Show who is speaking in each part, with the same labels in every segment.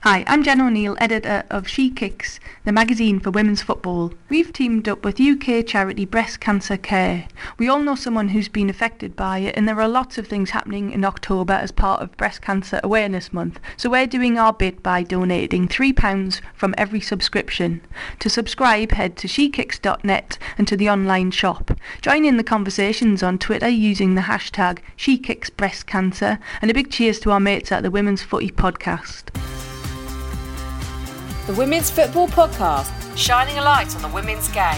Speaker 1: Hi, I'm Jen O'Neill, editor of She Kicks, the magazine for women's football. We've teamed up with UK charity Breast Cancer Care. We all know someone who's been affected by it, and there are lots of things happening in October as part of Breast Cancer Awareness Month. So we're doing our bit by donating £3 from every subscription. To subscribe, head to shekicks.net and to the online shop. Join in the conversations on Twitter using the hashtag SheKicksBreastCancer, and a big cheers to our mates at the Women's Footy Podcast.
Speaker 2: The Women's Football Podcast, shining a light on the women's game.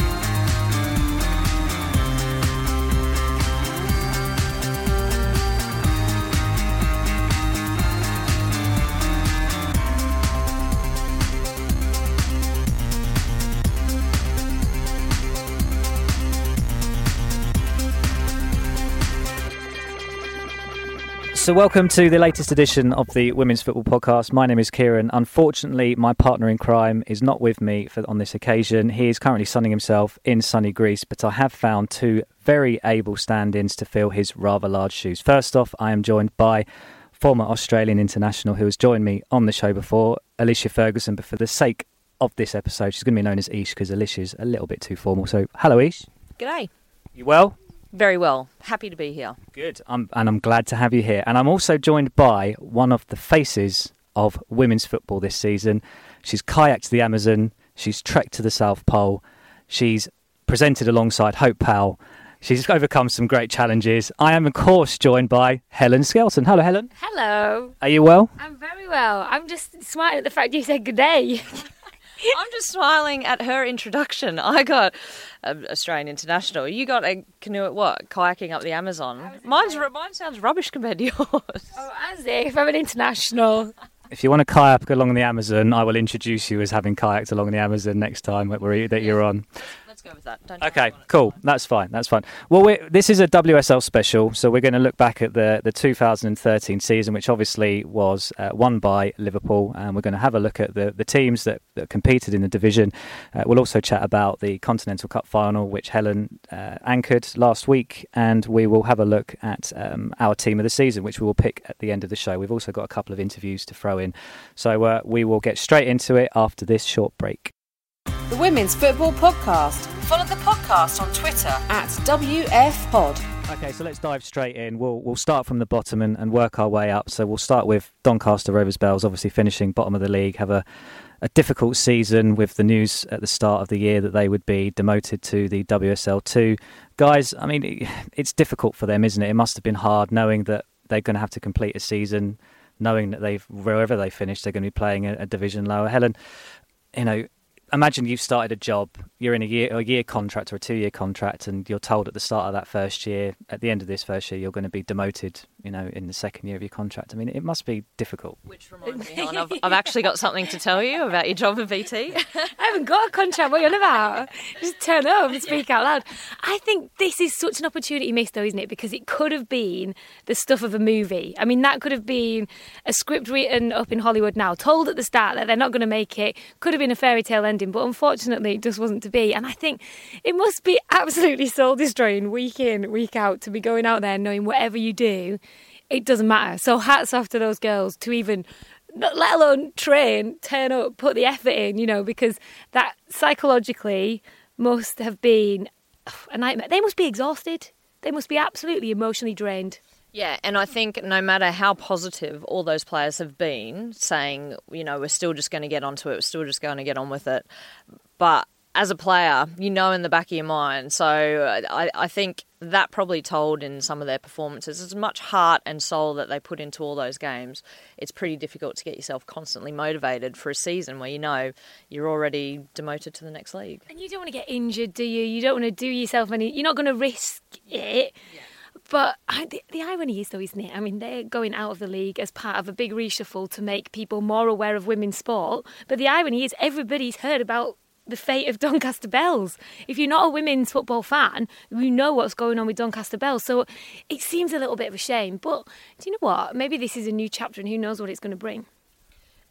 Speaker 3: So welcome to the latest edition of the Women's Football Podcast. My name is Kieran. Unfortunately, my partner in crime is not with me on this occasion. He is currently sunning himself in sunny Greece, but I have found two very able stand-ins to fill his rather large shoes. First off, I am joined by former Australian international who has joined me on the show before, Alicia Ferguson, but for the sake of this episode, she's going to be known as Ish because Alicia's a little bit too formal. So, hello Ish.
Speaker 2: G'day.
Speaker 3: You well?
Speaker 2: Very well. Happy to be here.
Speaker 3: Good. I'm glad to have you here. And I'm also joined by one of the faces of women's football this season. She's kayaked the Amazon. She's trekked to the South Pole. She's presented alongside Hope Powell. She's overcome some great challenges. I am, of course, joined by Helen Skelton. Hello, Helen.
Speaker 4: Hello.
Speaker 3: Are you well?
Speaker 4: I'm very well. I'm just smiling at the fact you said good day.
Speaker 2: I'm just smiling at her introduction. I got Australian international. You got a canoe at what? Kayaking up the Amazon. Mine sounds rubbish compared to yours.
Speaker 4: Oh, as if I'm an international.
Speaker 3: If you want to kayak along the Amazon, I will introduce you as having kayaked along the Amazon next time that you're on.
Speaker 2: Let's go with that.
Speaker 3: Okay, cool. That's fine. Well, this is a WSL special, so we're going to look back at the 2013 season, which obviously was won by Liverpool, and we're going to have a look at the teams that competed in the division. We'll also chat about the Continental Cup final, which Helen anchored last week, and we will have a look at our team of the season, which we will pick at the end of the show. We've also got a couple of interviews to throw in, so we will get straight into it after this short break.
Speaker 2: The Women's Football Podcast. Follow the podcast on Twitter at WFPod.
Speaker 3: Okay, so let's dive straight in. We'll start from the bottom and work our way up. So we'll start with Doncaster Rovers Bells, obviously finishing bottom of the league, have a difficult season with the news at the start of the year that they would be demoted to the WSL2. Guys, I mean, it's difficult for them, isn't it? It must have been hard knowing that they're going to have to complete a season, knowing that wherever they finish, they're going to be playing a division lower. Helen, imagine you've started a job, you're in a year contract or a 2-year contract, and you're told at the start of that first year, at the end of this first year, you're going to be demoted, in the second year of your contract. I mean, it must be difficult.
Speaker 2: Which reminds me, Helen, I've actually got something to tell you about your job at VT.
Speaker 4: I haven't got a contract. What are you on about? Just turn up and speak out loud. I think this is such an opportunity missed, though, isn't it? Because it could have been the stuff of a movie. I mean, that could have been a script written up in Hollywood now, told at the start that they're not going to make it. Could have been a fairy tale ending, but unfortunately, it just wasn't to be. And I think it must be absolutely soul-destroying week in, week out to be going out there knowing whatever you do, it doesn't matter. So hats off to those girls to even, let alone train, turn up, put the effort in, because that psychologically must have been a nightmare. They must be exhausted. They must be absolutely emotionally drained.
Speaker 2: Yeah, and I think no matter how positive all those players have been, saying, we're still just going to get onto it, we're still just going to get on with it. But as a player, in the back of your mind. So I think that probably told in some of their performances. As much heart and soul that they put into all those games, it's pretty difficult to get yourself constantly motivated for a season where you're already demoted to the next league.
Speaker 4: And you don't want to get injured, do you? You don't want to do yourself you're not going to risk it. Yeah. But the irony is, though, isn't it? I mean, they're going out of the league as part of a big reshuffle to make people more aware of women's sport. But the irony is everybody's heard about the fate of Doncaster Bells. If you're not a women's football fan, you know what's going on with Doncaster Bells. So it seems a little bit of a shame. But do you know what? Maybe this is a new chapter and who knows what it's going to bring.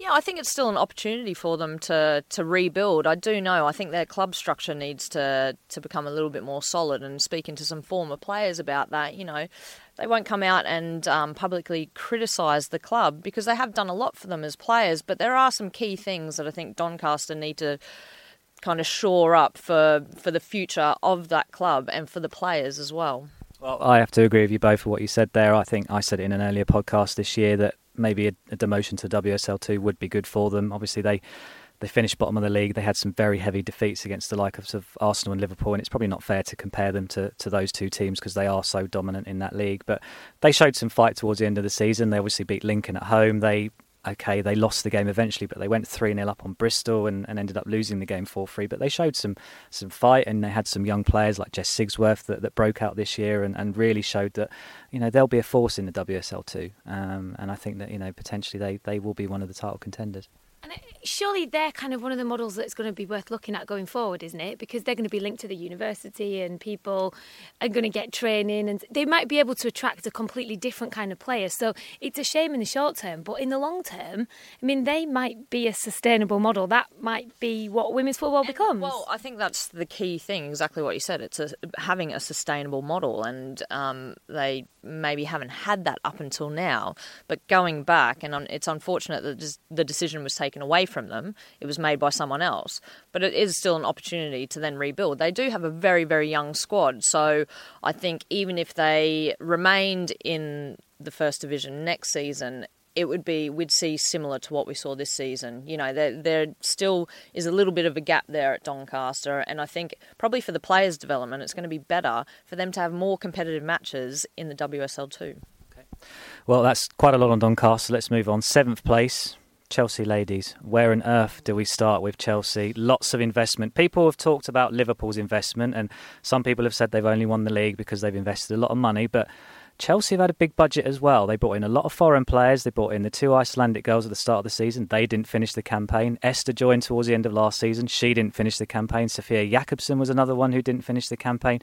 Speaker 2: Yeah, I think it's still an opportunity for them to rebuild. I do know. I think their club structure needs to become a little bit more solid. And speaking to some former players about that, they won't come out and publicly criticise the club because they have done a lot for them as players. But there are some key things that I think Doncaster need to kind of shore up for the future of that club and for the players as well.
Speaker 3: Well, I have to agree with you both for what you said there. I think I said it in an earlier podcast this year that maybe a demotion to WSL2 would be good for them. Obviously, they finished bottom of the league. They had some very heavy defeats against the likes of Arsenal and Liverpool, and it's probably not fair to compare them to those two teams because they are so dominant in that league. But they showed some fight towards the end of the season. They obviously beat Lincoln at home. They lost the game eventually, but they went 3-0 up on Bristol and ended up losing the game 4-3. But they showed some fight, and they had some young players like Jess Sigsworth that broke out this year and really showed that they'll be a force in the WSL2. And I think that potentially they will be one of the title contenders.
Speaker 4: And surely they're kind of one of the models that's going to be worth looking at going forward, isn't it? Because they're going to be linked to the university and people are going to get training and they might be able to attract a completely different kind of player. So it's a shame in the short term, but in the long term, I mean, they might be a sustainable model. That might be what women's football becomes.
Speaker 2: Well, I think that's the key thing, exactly what you said. It's having a sustainable model, and they maybe haven't had that up until now. But going back, and it's unfortunate that the decision was taken away from them. It was made by someone else. But it is still an opportunity to then rebuild. They do have a very, very young squad. So I think even if they remained in the First Division next season, we'd see similar to what we saw this season. There still is a little bit of a gap there at Doncaster, and I think probably for the players' development, it's going to be better for them to have more competitive matches in the WSL2.
Speaker 3: Okay. Well, that's quite a lot on Doncaster. Let's move on. 7th place, Chelsea ladies. Where on earth do we start with Chelsea? Lots of investment. People have talked about Liverpool's investment, and some people have said they've only won the league because they've invested a lot of money, but Chelsea have had a big budget as well. They brought in a lot of foreign players. They brought in the 2 Icelandic girls at the start of the season. They didn't finish the campaign. Esther joined towards the end of last season. She didn't finish the campaign. Sophia Jakobsen was another one who didn't finish the campaign.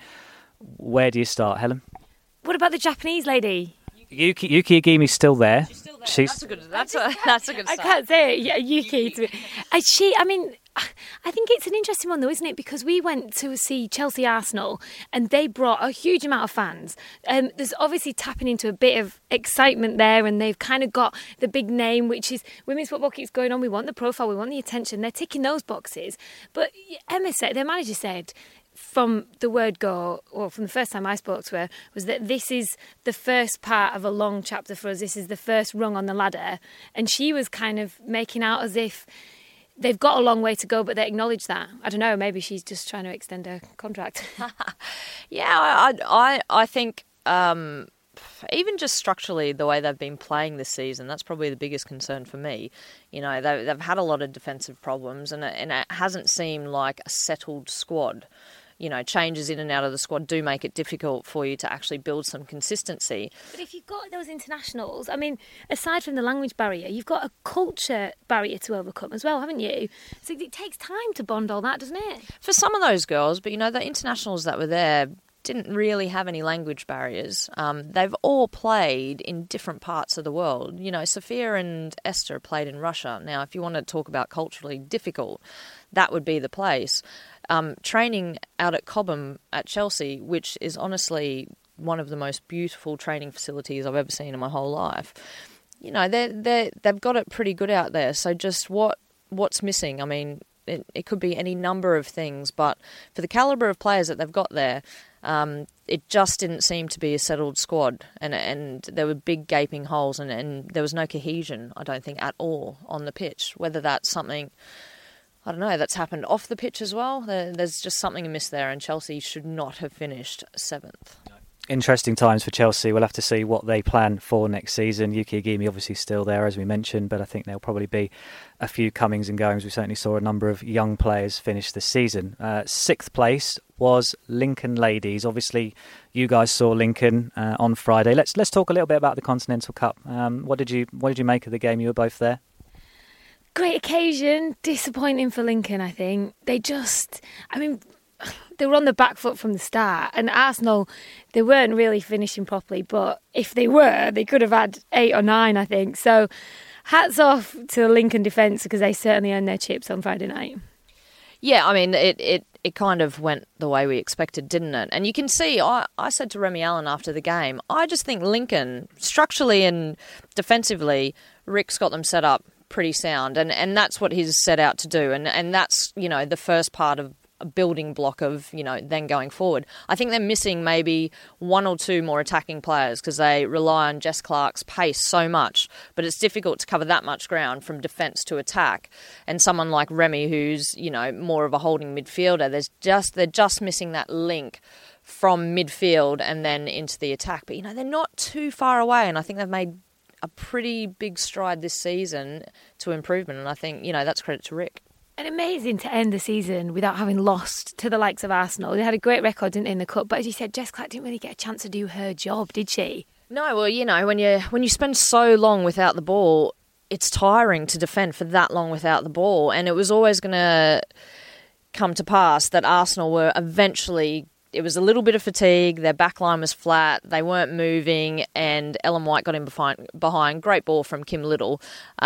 Speaker 3: Where do you start, Helen?
Speaker 4: What about the Japanese lady?
Speaker 3: Yuki Agimi's still there.
Speaker 2: She's still there. That's a good start.
Speaker 4: I can't say it. Yeah, Yuki. I think it's an interesting one though, isn't it? Because we went to see Chelsea Arsenal and they brought a huge amount of fans. There's obviously tapping into a bit of excitement there, and they've kind of got the big name, which is women's football keeps going on. We want the profile, we want the attention. They're ticking those boxes. But their manager said, from the word go, or from the first time I spoke to her, was that this is the first part of a long chapter for us. This is the first rung on the ladder. And she was kind of making out as if they've got a long way to go, but they acknowledge that. I don't know, maybe she's just trying to extend her contract.
Speaker 2: Yeah, I think even just structurally, the way they've been playing this season, that's probably the biggest concern for me. They've had a lot of defensive problems, and it hasn't seemed like a settled squad. Changes in and out of the squad do make it difficult for you to actually build some consistency.
Speaker 4: But if you've got those internationals, I mean, aside from the language barrier, you've got a culture barrier to overcome as well, haven't you? So it takes time to bond all that, doesn't it?
Speaker 2: For some of those girls, but the internationals that were there didn't really have any language barriers. They've all played in different parts of the world. Sophia and Esther played in Russia. Now, if you want to talk about culturally difficult, that would be the place. Training out at Cobham at Chelsea, which is honestly one of the most beautiful training facilities I've ever seen in my whole life. They've got it pretty good out there. So just what's missing? I mean, it could be any number of things, but for the calibre of players that they've got there, it just didn't seem to be a settled squad, and there were big gaping holes, and there was no cohesion, I don't think, at all on the pitch. Whether that's something, I don't know, that's happened off the pitch as well. There's just something amiss there, and Chelsea should not have finished 7th.
Speaker 3: Interesting times for Chelsea. We'll have to see what they plan for next season. Yuki Agimi obviously still there, as we mentioned, but I think there'll probably be a few comings and goings. We certainly saw a number of young players finish this season. 6th place was Lincoln ladies. Obviously, you guys saw Lincoln on Friday. Let's talk a little bit about the Continental Cup. What did you make of the game? You were both there.
Speaker 4: Great occasion. Disappointing for Lincoln, I think. They were on the back foot from the start, and Arsenal, they weren't really finishing properly, but if they were, they could have had 8 or 9, I think. So hats off to the Lincoln defence because they certainly earned their chips on Friday night.
Speaker 2: Yeah, I mean, it kind of went the way we expected, didn't it? And you can see, I said to Remy Allen after the game, I just think Lincoln, structurally and defensively, Rick's got them set up pretty sound. And that's what he's set out to do. And that's, the first part of a building block of, then going forward. I think they're missing maybe one or two more attacking players because they rely on Jess Clark's pace so much, but it's difficult to cover that much ground from defence to attack. And someone like Remy, who's, more of a holding midfielder, they're just missing that link from midfield and then into the attack. But, they're not too far away, and I think they've made a pretty big stride this season to improvement, and I think, that's credit to Rick.
Speaker 4: And amazing to end the season without having lost to the likes of Arsenal. They had a great record, didn't they, in the Cup? But as you said, Jess Clark didn't really get a chance to do her job, did she?
Speaker 2: No, well, when you spend so long without the ball, it's tiring to defend for that long without the ball. And it was always going to come to pass that Arsenal were eventually... It was a little bit of fatigue. Their backline was flat. They weren't moving, and Ellen White got in behind. Great ball from Kim Little.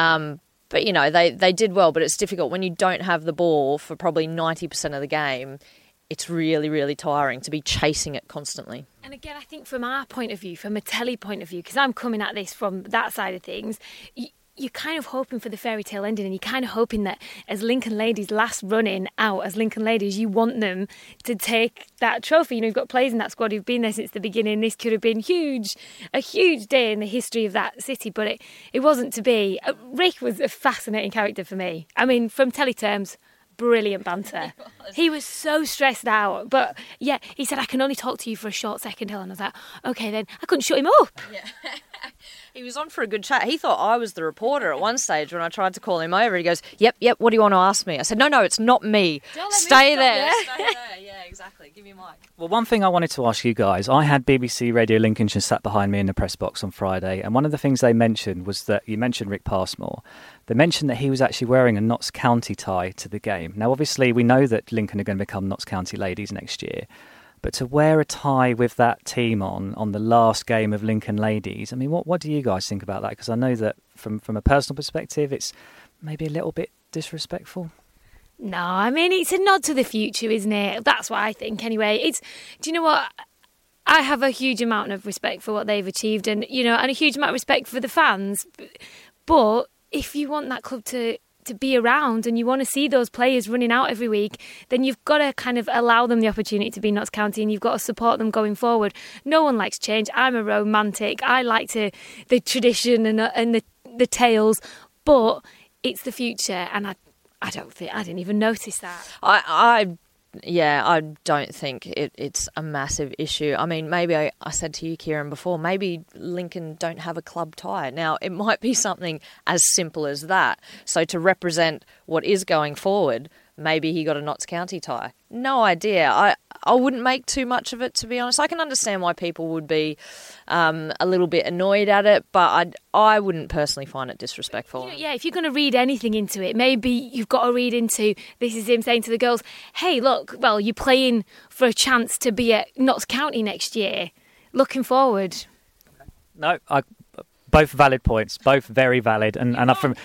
Speaker 2: But, they did well, but it's difficult when you don't have the ball for probably 90% of the game. It's really, really tiring to be chasing it constantly.
Speaker 4: And again, I think from our point of view, from a telly point of view, because I'm coming at this from that side of things, you're kind of hoping for the fairy tale ending, and you're kind of hoping that as Lincoln Ladies' last run-in out as Lincoln Ladies, you want them to take that trophy. You've got players in that squad who've been there since the beginning. This could have been a huge day in the history of that city, but it wasn't to be. Rick was a fascinating character for me. I mean, from telly terms, brilliant banter. He was so stressed out, but yeah, he said, I can only talk to you for a short second, Helen. I was like, okay then. I couldn't shut him up.
Speaker 2: Yeah. He was on for a good chat. He thought I was the reporter at one stage when I tried to call him over. He goes, yep, what do you want to ask me? I said, no, it's not me. Stay there. Stay there. Yeah, exactly. Give me a mic.
Speaker 3: Well, one thing I wanted to ask you guys, I had BBC Radio Lincolnshire sat behind me in the press box on Friday, and one of the things they mentioned was that, you mentioned Rick Passmore, they mentioned that he was actually wearing a Notts County tie to the game. Now, obviously, we know that Lincoln are going to become Notts County Ladies next year. But to wear a tie with that team on the last game of Lincoln Ladies, I mean, what do you guys think about that? Because I know that from a personal perspective, it's maybe a little bit disrespectful.
Speaker 4: No, I mean, it's a nod to the future, isn't it? That's what I think anyway. Do you know what? I have a huge amount of respect for what they've achieved and a huge amount of respect for the fans. But if you want that club to be around and you want to see those players running out every week, then you've got to kind of allow them the opportunity to be Notts County, and you've got to support them going forward. No one likes change. I'm a romantic. I like the tradition and the tales, but it's the future, and I didn't even notice that.
Speaker 2: I don't think it's a massive issue. I mean, maybe I said to you, Kieran, before, maybe Lincoln don't have a club tie. Now, it might be something as simple as that. So to represent what is going forward, maybe he got a Notts County tie. No idea. I wouldn't make too much of it, to be honest. I can understand why people would be a little bit annoyed at it, but I wouldn't personally find it disrespectful.
Speaker 4: Yeah, if you're going to read anything into it, maybe you've got to read into, this is him saying to the girls, hey, look, well, you're playing for a chance to be at Notts County next year. Looking forward.
Speaker 3: No, both valid points, both very valid, and I'm from.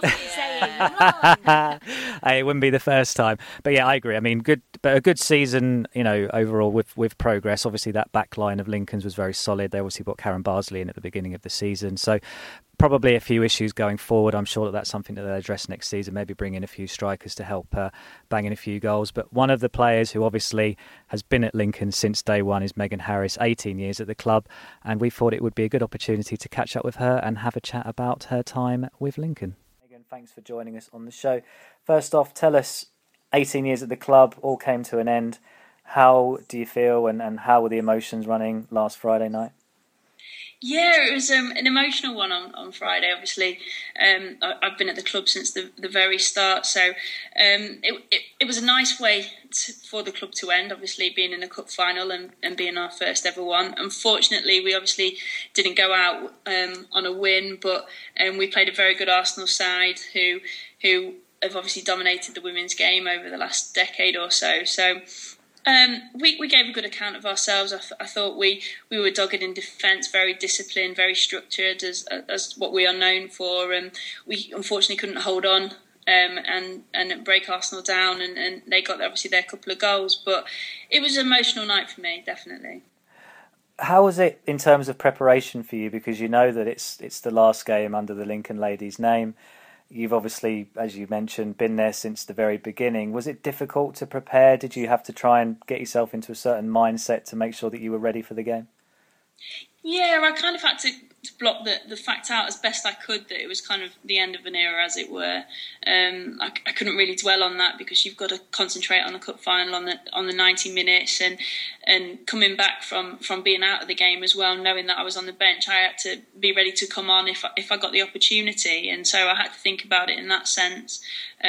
Speaker 3: It wouldn't be the first time, but yeah, I agree. I mean, a good season, overall with progress. Obviously, that back line of Lincoln's was very solid. They obviously brought Karen Barsley in at the beginning of the season, so probably a few issues going forward. I'm sure that's something that they'll address next season. Maybe bring in a few strikers to help bang in a few goals. But one of the players who obviously has been at Lincoln since day one is Megan Harris, 18 years at the club, and we thought it would be a good opportunity to catch up with her and have a chat about her time with Lincoln. Megan, thanks for joining us on the show. First off, tell us, 18 years at the club, all came to an end. How do you feel and how were the emotions running last Friday night?
Speaker 5: Yeah, it was an emotional one on Friday, obviously. I've been at the club since the very start, so it was a nice way for the club to end, obviously being in a cup final and being our first ever one. Unfortunately, we obviously didn't go out on a win, but we played a very good Arsenal side who have obviously dominated the women's game over the last decade or so. So We gave a good account of ourselves. I thought we were dogged in defence, very disciplined, very structured, as what we are known for. We unfortunately couldn't hold on and break Arsenal down, and they got obviously their couple of goals. But it was an emotional night for me, definitely.
Speaker 3: How was it in terms of preparation for you? Because you know that it's the last game under the Lincoln Ladies name. You've obviously, as you mentioned, been there since the very beginning. Was it difficult to prepare? Did you have to try and get yourself into a certain mindset to make sure that you were ready for the game?
Speaker 5: Yeah, I kind of had to block the fact out as best I could that it was kind of the end of an era, as it were. I couldn't really dwell on that because you've got to concentrate on the cup final, on the 90 minutes, and coming back from being out of the game as well, knowing that I was on the bench, I had to be ready to come on if I got the opportunity, and so I had to think about it in that sense.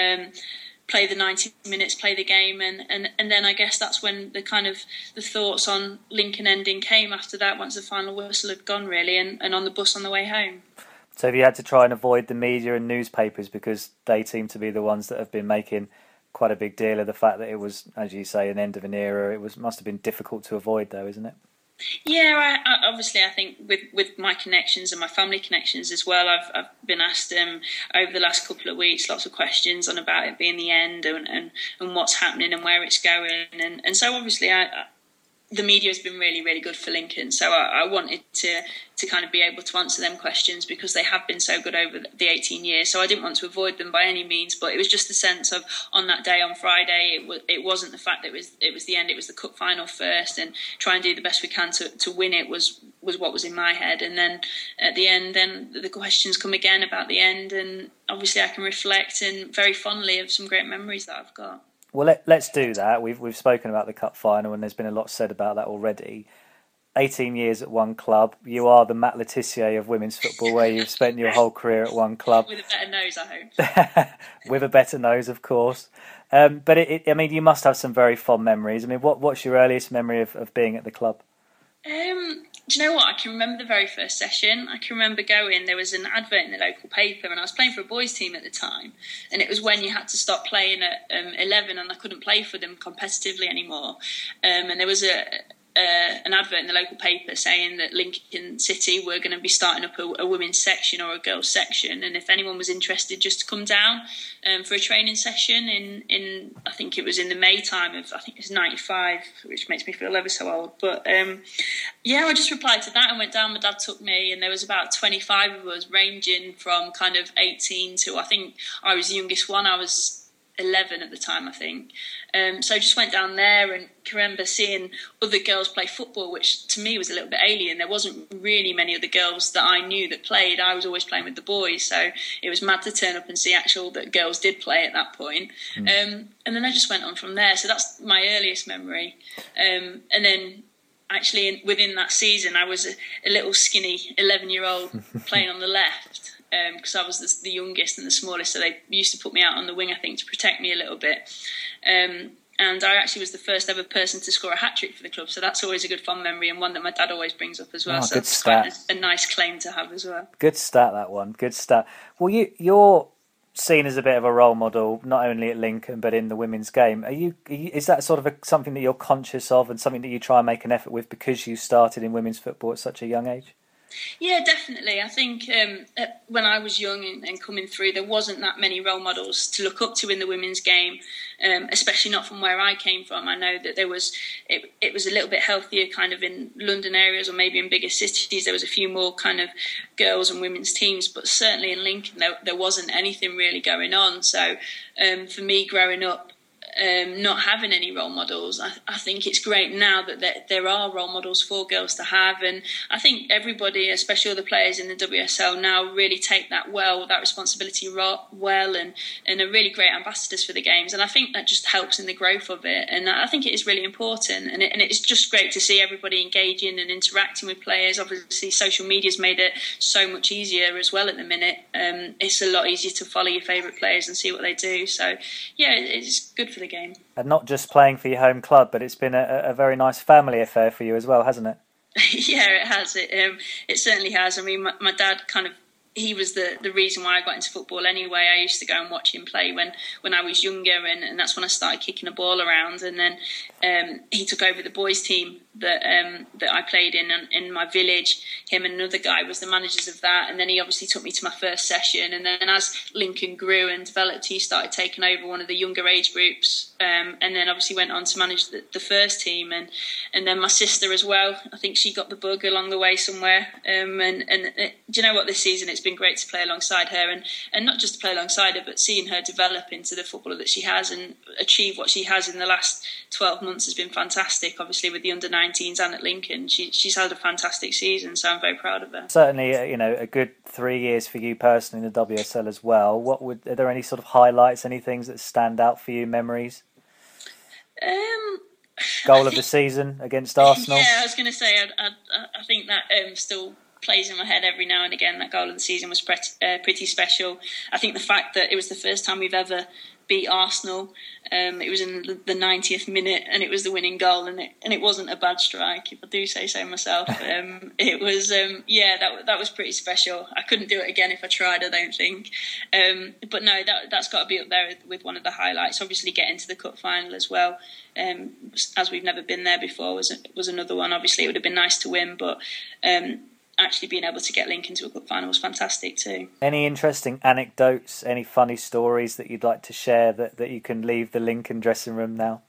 Speaker 5: Play the 90 minutes, play the game, and then I guess that's when the thoughts on Lincoln ending came after that, once the final whistle had gone, really, and on the bus on the way home.
Speaker 3: So have you had to try and avoid the media and newspapers, because they seem to be the ones that have been making quite a big deal of the fact that it was, as you say, an end of an era? Must have been difficult to avoid, though, isn't it?
Speaker 5: Yeah, I think with my connections and my family connections as well, I've been asked over the last couple of weeks lots of questions on about it being the end and what's happening and where it's going, and so obviously the media has been really, really good for Lincoln. So I wanted to kind of be able to answer them questions because they have been so good over the 18 years. So I didn't want to avoid them by any means, but it was just the sense of on that day on Friday, it wasn't the fact that it was the end. It was the cup final first, and try and do the best we can to win it was what was in my head. And then at the end, then the questions come again about the end, and obviously I can reflect and very fondly of some great memories that I've got.
Speaker 3: Well, let's do that. We've spoken about the cup final, and there's been a lot said about that already. 18 years at one club. You are the Matt Le Tissier of women's football, where you've spent your whole career at one club.
Speaker 5: With a better nose, I hope.
Speaker 3: With a better nose, of course. But you must have some very fond memories. I mean, what's your earliest memory of being at the club?
Speaker 5: Do you know what? I can remember the very first session. I can remember going, there was an advert in the local paper, and I was playing for a boys' team at the time, and it was when you had to stop playing at 11, and I couldn't play for them competitively anymore. And there was an advert in the local paper saying that Lincoln City were going to be starting up a women's section or a girls' section, and if anyone was interested, just to come down for a training session in I think it was in the May time of, I think it was 95, which makes me feel ever so old. But I just replied to that and went down. My dad took me, and there was about 25 of us, ranging from kind of 18 to, I think I was the youngest one. I was 11 at the time, I think. So I just went down there and can remember seeing other girls play football, which to me was a little bit alien. There wasn't really many other girls that I knew that played. I was always playing with the boys, so it was mad to turn up and see that girls did play at that point. And then I just went on from there. So that's my earliest memory. And then actually within that season, I was a little skinny 11-year-old playing on the left. Because I was the youngest and the smallest, so they used to put me out on the wing, I think, to protect me a little bit. And I actually was the first ever person to score a hat-trick for the club, so that's always a good fun memory, and one that my dad always brings up as well. So it's quite a nice claim to have as well.
Speaker 3: Good stat, that one. Good stat. Well, you're seen as a bit of a role model, not only at Lincoln but in the women's game. Is that sort of something that you're conscious of and something that you try and make an effort with because you started in women's football at such a young age?
Speaker 5: Yeah, definitely. I think when I was young and coming through, there wasn't that many role models to look up to in the women's game, especially not from where I came from. I know that it was a little bit healthier kind of in London areas or maybe in bigger cities. There was a few more kind of girls and women's teams, but certainly in Lincoln there wasn't anything really going on. So for me growing up, not having any role models, I think it's great now that there are role models for girls to have, and I think everybody, especially all the players in the WSL now, really take that responsibility well and are really great ambassadors for the games, and I think that just helps in the growth of it, and I think it is really important, and it's just great to see everybody engaging and interacting with players. Obviously social media's made it so much easier as well at the minute. It's a lot easier to follow your favourite players and see what they do, so yeah, it's good for the game.
Speaker 3: And not just playing for your home club, but it's been a very nice family affair for you as well, hasn't it?
Speaker 5: Yeah, it has. It certainly has. I mean, my dad kind of he was the reason why I got into football anyway. I used to go and watch him play when I was younger, and that's when I started kicking a ball around. And then he took over the boys' team that I played in my village. Him and another guy was the managers of that, and then he obviously took me to my first session. And then as Lincoln grew and developed, he started taking over one of the younger age groups, and then obviously went on to manage the first team. And then my sister as well. I think she got the bug along the way somewhere. Do you know what, this season it's been great to play alongside her, and not just to play alongside her, but seeing her develop into the footballer that she has and achieve what she has in the last 12 months has been fantastic. Obviously with the under-19s and at Lincoln, she's had a fantastic season, so I'm very proud of her.
Speaker 3: Certainly, a good 3 years for you personally in the WSL as well. Are there any sort of highlights, any things that stand out for you, memories? Goal of the season against Arsenal?
Speaker 5: Yeah, I was going to say, I think that still plays in my head every now and again. That goal of the season was pretty special. I think the fact that it was the first time we've ever beat Arsenal, it was in the 90th minute, and it was the winning goal, and it wasn't a bad strike, if I do say so myself. It was that was pretty special. I couldn't do it again if I tried, I don't think. But no, that's got to be up there with one of the highlights. Obviously getting to the cup final as well, as we've never been there before, was another one. Obviously it would have been nice to win, but actually being able to get Lincoln to a cup final was fantastic too. Any
Speaker 3: interesting anecdotes, any funny stories that you'd like to share that you can leave the Lincoln dressing room now?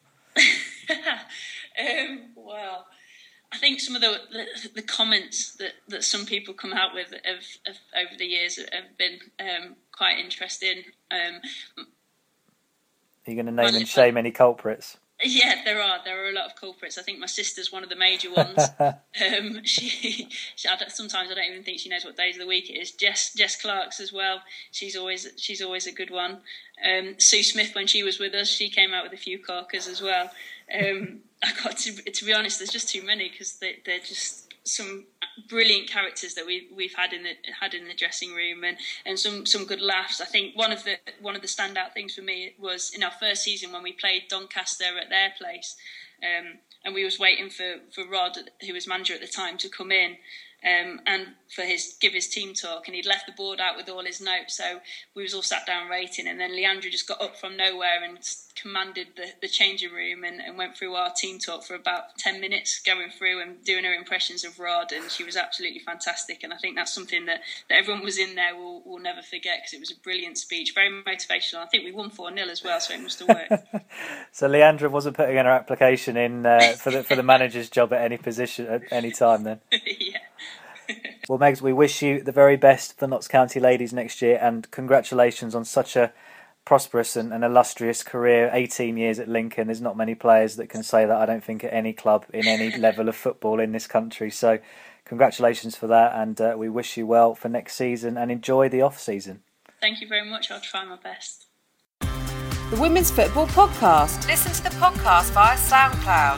Speaker 5: Well, I think some of the comments that some people come out with have over the years have been quite interesting. Are
Speaker 3: you going to name and shame any culprits?
Speaker 5: Yeah, there are a lot of culprits. I think my sister's one of the major ones. She sometimes I don't even think she knows what days of the week it is. Jess Clark's as well. She's always a good one. Sue Smith, when she was with us, she came out with a few corkers as well. I got to be honest, there's just too many, because they're just some brilliant characters that we've had in the dressing room, and some good laughs. I think one of the standout things for me was in our first season when we played Doncaster at their place, and we was waiting for Rod, who was manager at the time, to come in and give his team talk, and he'd left the board out with all his notes, so we was all sat down rating, and then Leandra just got up from nowhere and commanded the changing room and went through our team talk for about 10 minutes, going through and doing her impressions of Rod, and she was absolutely fantastic. And I think that's something that everyone was in there will never forget, because it was a brilliant speech, very motivational. I think we won 4-0 as well, so it must have worked.
Speaker 3: So Leandra wasn't putting in her application in for the manager's job at any position at any time then?
Speaker 5: Yeah.
Speaker 3: Well, Megs, we wish you the very best for the Notts County ladies next year, and congratulations on such a prosperous and illustrious career. 18 years at Lincoln. There's not many players that can say that, I don't think, at any club in any level of football in this country. So congratulations for that, and we wish you well for next season, and enjoy the off-season.
Speaker 5: Thank you very much. I'll try my best.
Speaker 6: The Women's Football Podcast. Listen to the podcast via SoundCloud.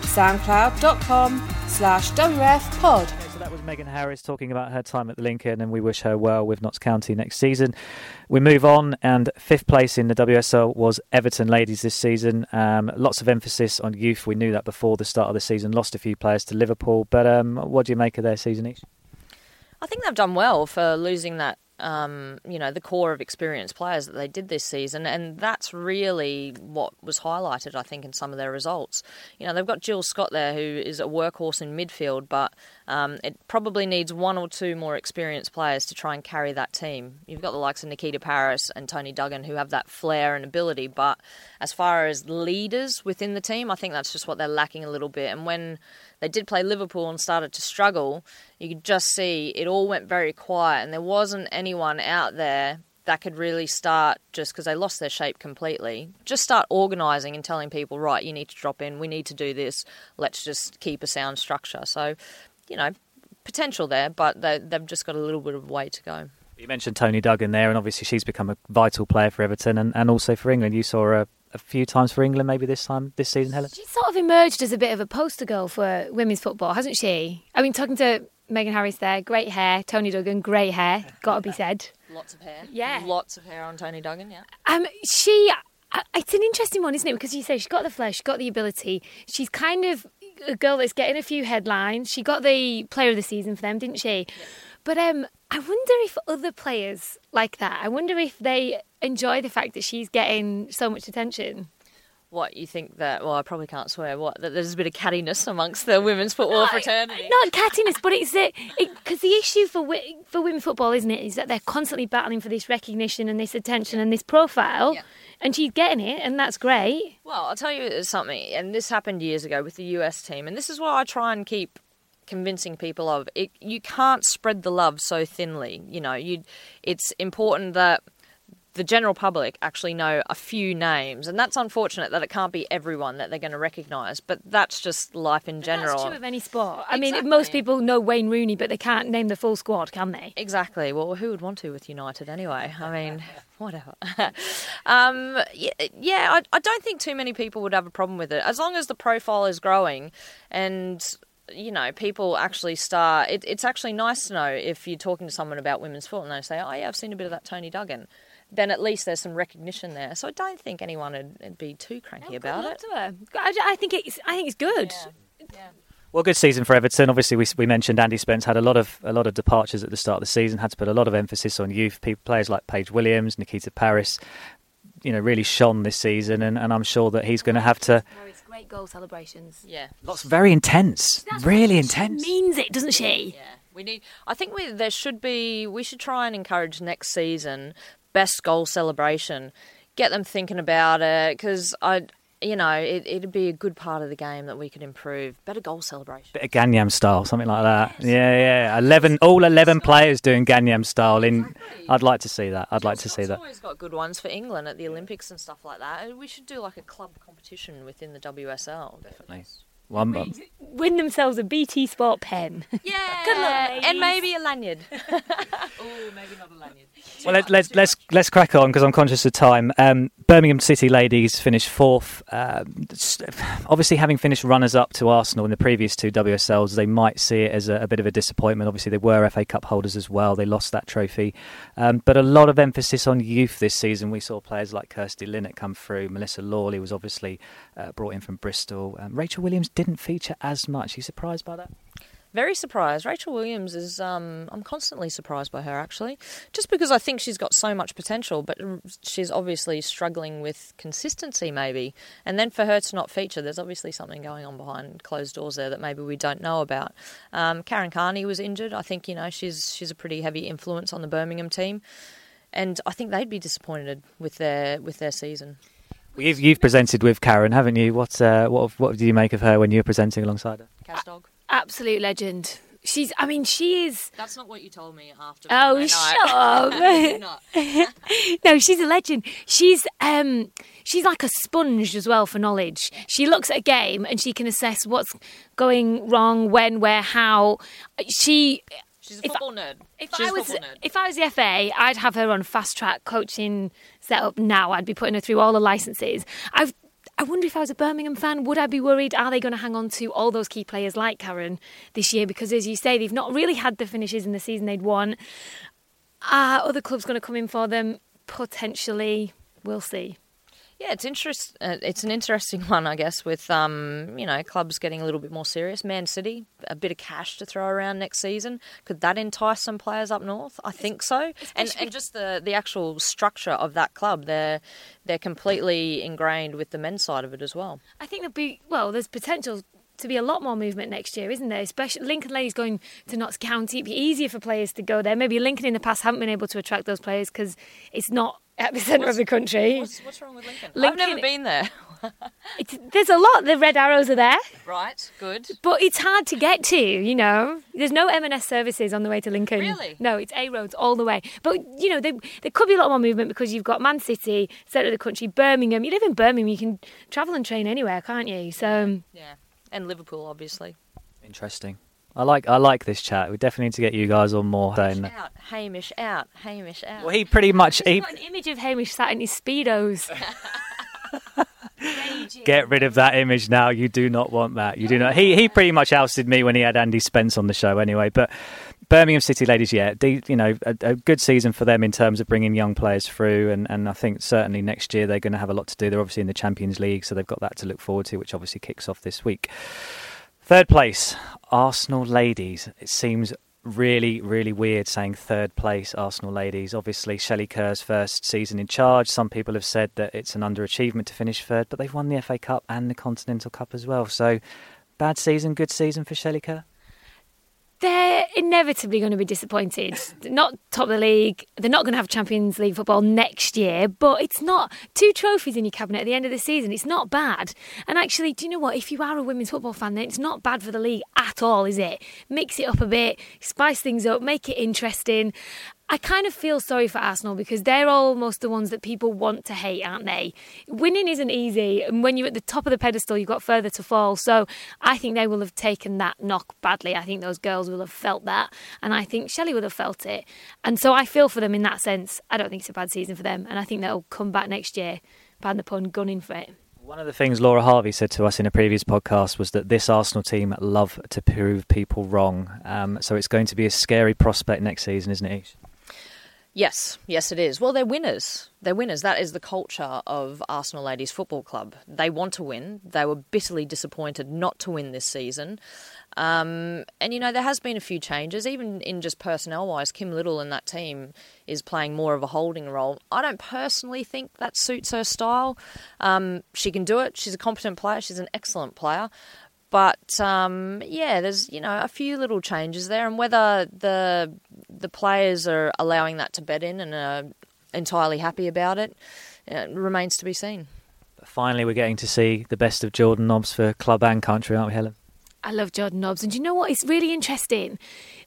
Speaker 6: SoundCloud.com/WFPod.
Speaker 3: So that was Megan Harris talking about her time at Lincoln, and we wish her well with Notts County next season. We move on, and 5th place in the WSL was Everton ladies this season. Lots of emphasis on youth. We knew that before the start of the season. Lost a few players to Liverpool, but what do you make of their season, Ish?
Speaker 2: I think they've done well for losing that. The core of experienced players that they did this season, and that's really what was highlighted, I think, in some of their results. They've got Jill Scott there, who is a workhorse in midfield, but it probably needs one or two more experienced players to try and carry that team. You've got the likes of Nikita Paris and Tony Duggan, who have that flair and ability, but as far as leaders within the team, I think that's just what they're lacking a little bit. And when they did play Liverpool and started to struggle, you could just see it all went very quiet, and there wasn't anyone out there that could really start, just because they lost their shape completely, just start organising and telling people, right, you need to drop in, we need to do this, let's just keep a sound structure. So, potential there, but they've just got a little bit of a way to go.
Speaker 3: You mentioned Tony Duggan there, and obviously she's become a vital player for Everton and also for England. You saw her a few times for England maybe this season, Helen?
Speaker 4: She's sort of emerged as a bit of a poster girl for women's football, hasn't she? I mean, talking to Megan Harris there, great hair. Tony Duggan, great hair, got to be said.
Speaker 2: Lots of hair.
Speaker 4: Yeah.
Speaker 2: Lots of hair on Tony Duggan, yeah.
Speaker 4: It's an interesting one, isn't it? Because you say she's got the flair, she's got the ability. She's kind of a girl that's getting a few headlines. She got the player of the season for them, didn't she? Yeah. But I wonder if other players like that, I wonder if they enjoy the fact that she's getting so much attention.
Speaker 2: What, you think that, well, I probably can't swear, that there's a bit of cattiness amongst the women's football fraternity?
Speaker 4: Not cattiness, but it's because the issue for women's football, isn't it, is that they're constantly battling for this recognition and this attention and this profile, and she's getting it, and that's great.
Speaker 2: Well, I'll tell you something, and this happened years ago with the US team, and this is what I try and keep convincing people of. You can't spread the love so thinly. It's important that the general public actually know a few names, and that's unfortunate that it can't be everyone that they're going to recognise, but that's just life in general.
Speaker 4: That's true of any sport. I mean, most people know Wayne Rooney, but they can't name the full squad, can they?
Speaker 2: Exactly. Well, who would want to with United anyway? I mean, whatever. I don't think too many people would have a problem with it, as long as the profile is growing and people actually start. It's actually nice to know if you're talking to someone about women's football and they say, oh yeah, I've seen a bit of that Tony Duggan. Then at least there's some3recognition there. So I don't think anyone would be too cranky about it.
Speaker 4: I think it's good.
Speaker 2: Yeah.
Speaker 3: Well, good season for Everton. Obviously, we mentioned Andy Spence had a lot of departures at the start of the season. Had to put a lot of emphasis on youth players like Paige Williams, Nikita Paris. Really shone this season, and I'm sure that he's going to have to.
Speaker 4: Great goal celebrations.
Speaker 2: Yeah,
Speaker 3: lots very intense, really intense.
Speaker 4: She means it, doesn't she?
Speaker 2: Yeah, we should try and encourage next season best goal celebration. Get them thinking about it, because it'd be a good part of the game that we could improve. Better goal celebration.
Speaker 3: Bit of Ganyam style, something like that. Yeah. 11 players doing Ganyam style. I'd like to see that. It's
Speaker 2: always got good ones for England at the Olympics and stuff like that. We should do like a club competition within the WSL.
Speaker 3: Definitely.
Speaker 4: Win themselves a BT Sport pen.
Speaker 2: Yeah,
Speaker 4: good luck, ladies.
Speaker 2: And maybe a lanyard. Oh, maybe not a lanyard.
Speaker 3: Well, let's crack on because I'm conscious of time. Birmingham City ladies finished fourth. Obviously, having finished runners-up to Arsenal in the previous two WSLs, they might see it as a bit of a disappointment. Obviously, they were FA Cup holders as well. They lost that trophy. But a lot of emphasis on youth this season. We saw players like Kirsty Linnett come through. Melissa Lawley was obviously brought in from Bristol. Rachel Williams didn't feature as much. Are you surprised by that?
Speaker 2: Very surprised. Rachel Williams is, I'm constantly surprised by her, actually, just because I think she's got so much potential, but she's obviously struggling with consistency, maybe. And then for her to not feature, there's obviously something going on behind closed doors there that maybe we don't know about. Karen Carney was injured. I think, she's a pretty heavy influence on the Birmingham team, and I think they'd be disappointed with their season.
Speaker 3: You've presented with Karen, haven't you? What do you make of her when you're presenting alongside her?
Speaker 2: Cash dog.
Speaker 4: Absolute legend. She is.
Speaker 2: That's not what you told me after.
Speaker 4: Oh, shut up! No, she's a legend. She's like a sponge as well for knowledge. She looks at a game and she can assess what's going wrong, when, where, how. She's
Speaker 2: a football nerd.
Speaker 4: If I was the FA, I'd have her on fast track coaching setup now. I'd be putting her through all the licenses. I wonder if I was a Birmingham fan, would I be worried? Are they going to hang on to all those key players like Karen this year? Because as you say, they've not really had the finishes in the season they'd want. Are other clubs going to come in for them? Potentially. We'll see.
Speaker 2: Yeah, it's an interesting one, I guess, with clubs getting a little bit more serious. Man City, a bit of cash to throw around next season. Could that entice some players up north? I think so. And just the actual structure of that club, they're completely ingrained with the men's side of it as well.
Speaker 4: I think there's potential to be a lot more movement next year, isn't there? Especially Lincoln Ladies going to Notts County. It'd be easier for players to go there. Maybe Lincoln in the past haven't been able to attract those players because it's not at the centre of the country.
Speaker 2: What's wrong with Lincoln? I've never been there.
Speaker 4: There's a lot. The Red Arrows are there.
Speaker 2: Right, good.
Speaker 4: But it's hard to get to, There's no M&S services on the way to Lincoln.
Speaker 2: Really?
Speaker 4: No, it's A roads all the way. But, there could be a lot more movement because you've got Man City, centre of the country, Birmingham. You live in Birmingham, you can travel and train anywhere, can't you? So
Speaker 2: yeah, and Liverpool, obviously.
Speaker 3: Interesting. I like this chat. We definitely need to get you guys on more.
Speaker 2: Hamish out.
Speaker 3: Well, he pretty much...
Speaker 4: He's got an image of Hamish sat in his Speedos.
Speaker 3: Get rid of that image now. You do not want that. You do not. He pretty much ousted me when he had Andy Spence on the show anyway. But Birmingham City ladies, a good season for them in terms of bringing young players through. And I think certainly next year they're going to have a lot to do. They're obviously in the Champions League, so they've got that to look forward to, which obviously kicks off this week. Third place, Arsenal ladies. It seems really, really weird saying third place Arsenal ladies. Obviously, Shelley Kerr's first season in charge. Some people have said that it's an underachievement to finish third, but they've won the FA Cup and the Continental Cup as well. So, bad season, good season for Shelley Kerr?
Speaker 4: They're inevitably going to be disappointed. Not top of the league. They're not going to have Champions League football next year, but it's not 2 trophies in your cabinet at the end of the season. It's not bad. And actually, do you know what? If you are a women's football fan, then it's not bad for the league at all, is it? Mix it up a bit, spice things up, make it interesting. I kind of feel sorry for Arsenal because they're almost the ones that people want to hate, aren't they? Winning isn't easy, and when you're at the top of the pedestal, you've got further to fall. So I think they will have taken that knock badly. I think those girls will have felt that, and I think Shelley would have felt it. And so I feel for them in that sense. I don't think it's a bad season for them, and I think they'll come back next year, pardon the pun, gunning for it.
Speaker 3: One of the things Laura Harvey said to us in a previous podcast was that this Arsenal team love to prove people wrong. So it's going to be a scary prospect next season, isn't it, Ish?
Speaker 2: Yes, it is. Well, they're winners. They're winners. That is the culture of Arsenal Ladies Football Club. They want to win. They were bitterly disappointed not to win this season. And, you know, there has been a few changes, even in just personnel-wise. Kim Little and that team is playing more of a holding role. I don't personally think that suits her style. She can do it. She's a competent player. She's an excellent player. But, there's, you know, a few little changes there. And whether the players are allowing that to bed in and are entirely happy about it, remains to be seen.
Speaker 3: But finally, we're getting to see the best of Jordan Nobbs for club and country, aren't we, Helen?
Speaker 4: I love Jordan Nobbs. And do you know what? It's really interesting.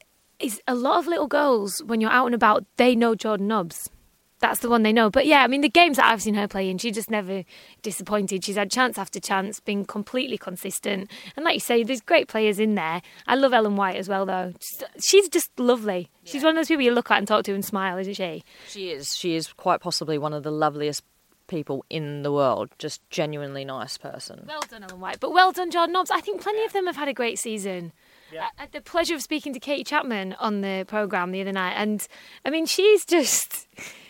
Speaker 4: Is a lot of little girls, when you're out and about, they know Jordan Nobbs. That's the one they know. But yeah, I mean, the games that I've seen her play in, she just never disappointed. She's had chance after chance, been completely consistent. And like you say, there's great players in there. I love Ellen White as well, though. She's just lovely. Yeah. She's one of those people you look at and talk to and smile, isn't she?
Speaker 2: She is. She is quite possibly one of the loveliest people in the world. Just genuinely nice person.
Speaker 4: Well done, Ellen White. But well done, Jordan Nobbs. I think plenty of them have had a great season. Yeah. I had the pleasure of speaking to Katie Chapman on the programme the other night. And, I mean, she's just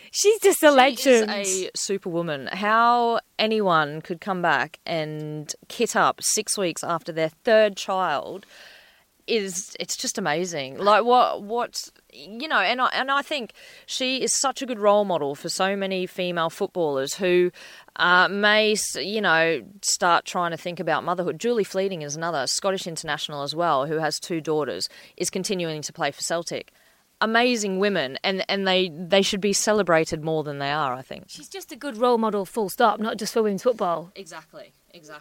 Speaker 4: a legend.
Speaker 2: She is a superwoman. How anyone could come back and kit up 6 weeks after their third child it's just amazing. Like what you know, and I think she is such a good role model for so many female footballers who may, you know, start trying to think about motherhood. Julie Fleeting is another Scottish international as well, who has 2 daughters, is continuing to play for Celtic. Amazing women, and they should be celebrated more than they are, I think.
Speaker 4: She's just a good role model, full stop, not just for women's football.
Speaker 2: Exactly.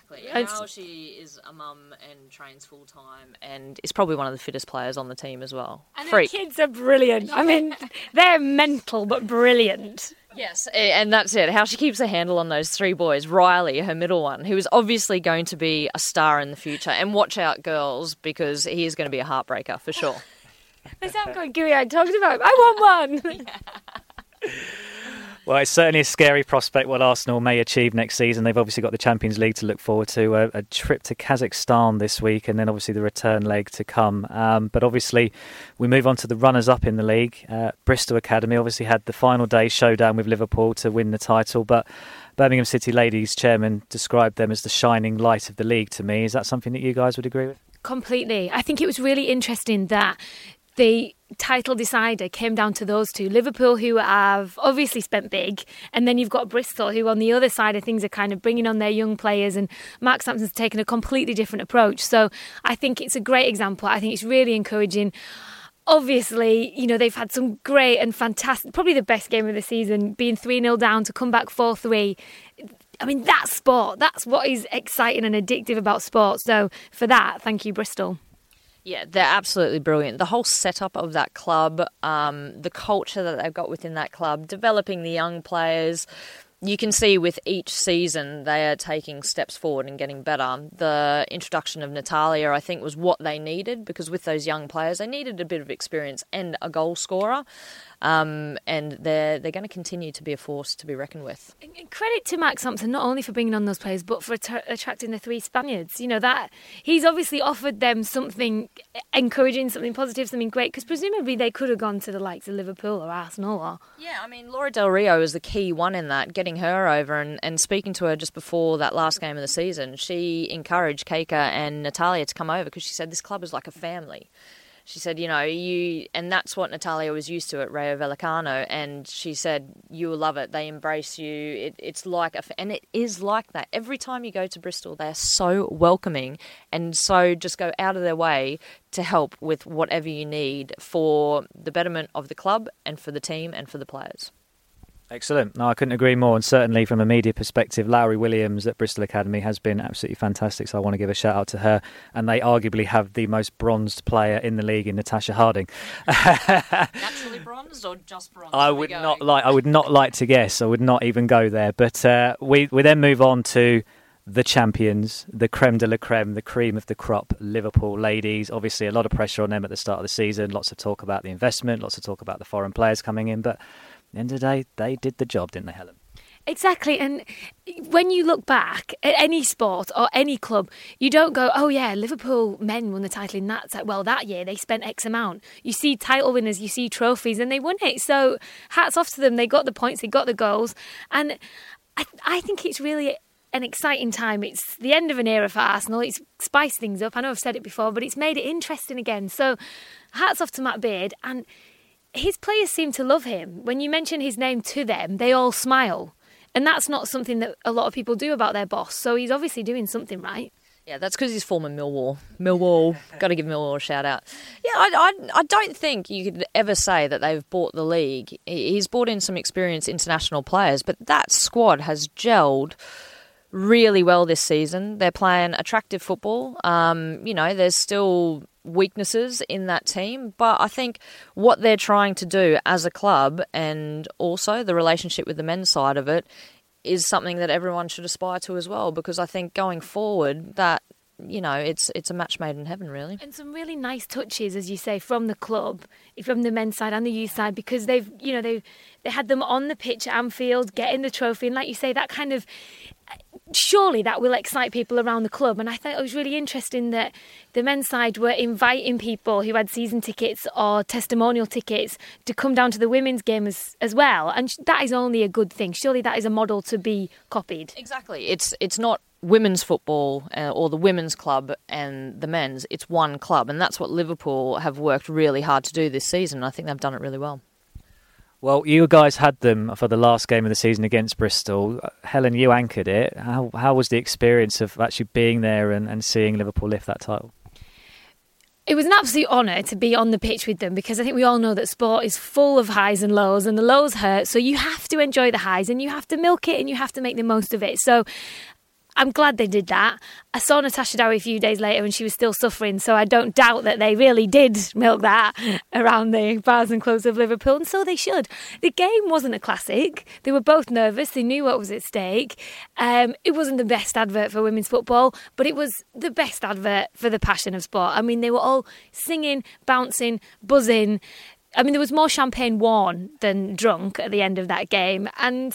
Speaker 2: Now she is a mum and trains full-time and is probably one of the fittest players on the team as well.
Speaker 4: And her kids are brilliant. I mean, they're mental but brilliant.
Speaker 2: Yes, and that's it. How she keeps a handle on those 3 boys. Riley, her middle one, who is obviously going to be a star in the future. And watch out, girls, because he is going to be a heartbreaker for sure.
Speaker 4: They sound quite gooey-eyed talking about him. I want one.
Speaker 3: Yeah. Well, it's certainly a scary prospect what Arsenal may achieve next season. They've obviously got the Champions League to look forward to, a trip to Kazakhstan this week, and then obviously the return leg to come. But obviously, we move on to the runners-up in the league. Bristol Academy obviously had the final day showdown with Liverpool to win the title, but Birmingham City Ladies chairman described them as the shining light of the league to me. Is that something that you guys would agree with?
Speaker 4: Completely. I think it was really interesting that the title decider came down to those 2. Liverpool, who have obviously spent big, and then you've got Bristol, who on the other side of things are kind of bringing on their young players, and Mark Sampson's taken a completely different approach. So I think it's a great example. I think it's really encouraging. Obviously, you know, they've had some great and fantastic, probably the best game of the season, being 3-0 down to come back 4-3. I mean, that's sport. That's what is exciting and addictive about sport. So for that, thank you, Bristol.
Speaker 2: Yeah, they're absolutely brilliant. The whole setup of that club, the culture that they've got within that club, developing the young players. You can see with each season they are taking steps forward and getting better. The introduction of Natalia, I think, was what they needed, because with those young players, they needed a bit of experience and a goal scorer. And they're going to continue to be a force to be reckoned with.
Speaker 4: And credit to Mark Sampson, not only for bringing on those players, but for attracting the 3 Spaniards. You know, that he's obviously offered them something encouraging, something positive, something great, because presumably they could have gone to the likes of Liverpool or Arsenal. Or...
Speaker 2: Yeah, I mean, Laura Del Rio is the key one in that, getting her over and speaking to her just before that last game of the season. She encouraged Keika and Natalia to come over because she said this club is like a family. She said, and that's what Natalia was used to at Rayo Vallecano, and she said, you will love it. They embrace you. It's like, and it is like that. Every time you go to Bristol, they are so welcoming, and so just go out of their way to help with whatever you need for the betterment of the club and for the team and for the players.
Speaker 3: Excellent. No, I couldn't agree more. And certainly from a media perspective, Lowry Williams at Bristol Academy has been absolutely fantastic. So I want to give a shout out to her. And they arguably have the most bronzed player in the league in Natasha Harding.
Speaker 2: Naturally bronzed or just bronzed?
Speaker 3: I would not like to guess. I would not even go there. But we then move on to the champions, the creme de la creme, the cream of the crop, Liverpool ladies. Obviously, a lot of pressure on them at the start of the season. Lots of talk about the investment, lots of talk about the foreign players coming in. But at the end of the day, they did the job, didn't they, Helen?
Speaker 4: Exactly. And when you look back at any sport or any club, you don't go, oh yeah, Liverpool men won the title in that year they spent X amount. You see title winners, you see trophies, and they won it. So hats off to them. They got the points, they got the goals. And I think it's really an exciting time. It's the end of an era for Arsenal. It's spiced things up. I know I've said it before, but it's made it interesting again. So hats off to Matt Beard. And his players seem to love him. When you mention his name to them, they all smile. And that's not something that a lot of people do about their boss. So he's obviously doing something right.
Speaker 2: Yeah, that's because he's former Millwall. Got to give Millwall a shout out. Yeah, I don't think you could ever say that they've bought the league. He's brought in some experienced international players, but that squad has gelled really well this season. They're playing attractive football. There's still weaknesses in that team, but I think what they're trying to do as a club and also the relationship with the men's side of it is something that everyone should aspire to as well, because I think going forward that it's a match made in heaven, really.
Speaker 4: And some really nice touches, as you say, from the club, from the men's side and the youth side, because they had them on the pitch at Anfield, getting the trophy, and like you say, that kind of, surely that will excite people around the club. And I thought it was really interesting that the men's side were inviting people who had season tickets or testimonial tickets to come down to the women's game as well. And that is only a good thing. Surely that is a model to be copied.
Speaker 2: Exactly. It's not women's football or the women's club and the men's. It's one club. And that's what Liverpool have worked really hard to do this season. I think they've done it really well.
Speaker 3: Well, you guys had them for the last game of the season against Bristol. Helen, you anchored it. How was the experience of actually being there and seeing Liverpool lift that title?
Speaker 4: It was an absolute honour to be on the pitch with them, because I think we all know that sport is full of highs and lows, and the lows hurt. So you have to enjoy the highs and you have to milk it and you have to make the most of it. So I'm glad they did that. I saw Natasha Dowie a few days later and she was still suffering, so I don't doubt that they really did milk that around the bars and clubs of Liverpool, and so they should. The game wasn't a classic. They were both nervous. They knew what was at stake. It wasn't the best advert for women's football, but it was the best advert for the passion of sport. I mean, they were all singing, bouncing, buzzing. I mean, there was more champagne worn than drunk at the end of that game, and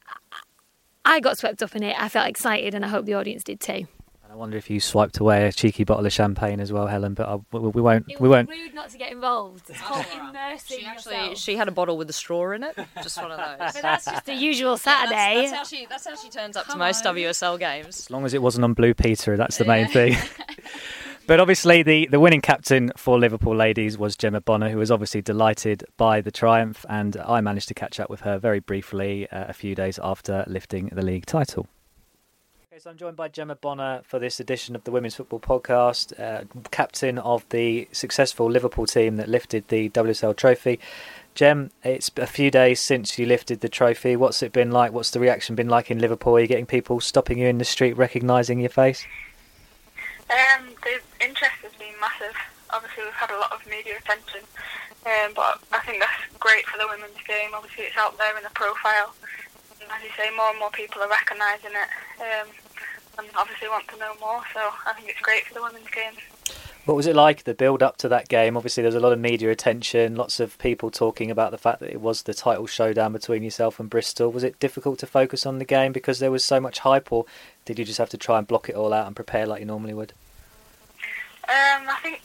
Speaker 4: I got swept up in it. I felt excited, and I hope the audience did too.
Speaker 3: And I wonder if you swiped away a cheeky bottle of champagne as well, Helen. But we won't.
Speaker 4: It was rude not to get involved. It's called immersing yourself.
Speaker 2: She had a bottle with a straw in it. Just one of those.
Speaker 4: But that's just the usual Saturday.
Speaker 2: That's how she turns up to most WSL games.
Speaker 3: As long as it wasn't on Blue Peter, that's the main thing. But obviously the winning captain for Liverpool ladies was Gemma Bonner, who was obviously delighted by the triumph, and I managed to catch up with her very briefly a few days after lifting the league title. Okay, so I'm joined by Gemma Bonner for this edition of the Women's Football Podcast, captain of the successful Liverpool team that lifted the WSL trophy. Gem, it's a few days since you lifted the trophy. What's it been like? What's the reaction been like in Liverpool? Are you getting people stopping you in the street, recognising your face?
Speaker 7: The interest has been massive. Obviously, we've had a lot of media attention, but I think that's great for the women's game. Obviously, it's out there in the profile. And as you say, more and more people are recognising it and obviously want to know more. So I think it's great for the women's game.
Speaker 3: What was it like, the build-up to that game? Obviously, there's a lot of media attention, lots of people talking about the fact that it was the title showdown between yourself and Bristol. Was it difficult to focus on the game because there was so much hype, or did you just have to try and block it all out and prepare like you normally would?
Speaker 7: I think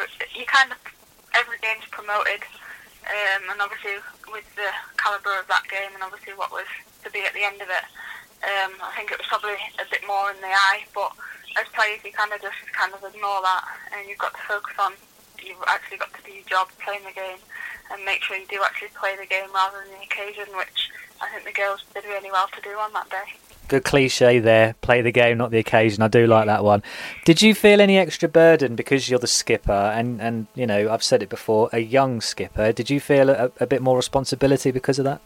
Speaker 7: every game's promoted, and obviously with the calibre of that game and obviously what was to be at the end of it, I think it was probably a bit more in the eye, but as players you just ignore that, and you've got to focus on you've actually got to do your job playing the game and make sure you do actually play the game rather than the occasion, which I think the girls did really well to do on that day.
Speaker 3: Good cliche there, play the game, not the occasion. I do like that one. Did you feel any extra burden because you're the skipper and you know, I've said it before, a young skipper? Did you feel a bit more responsibility because of that?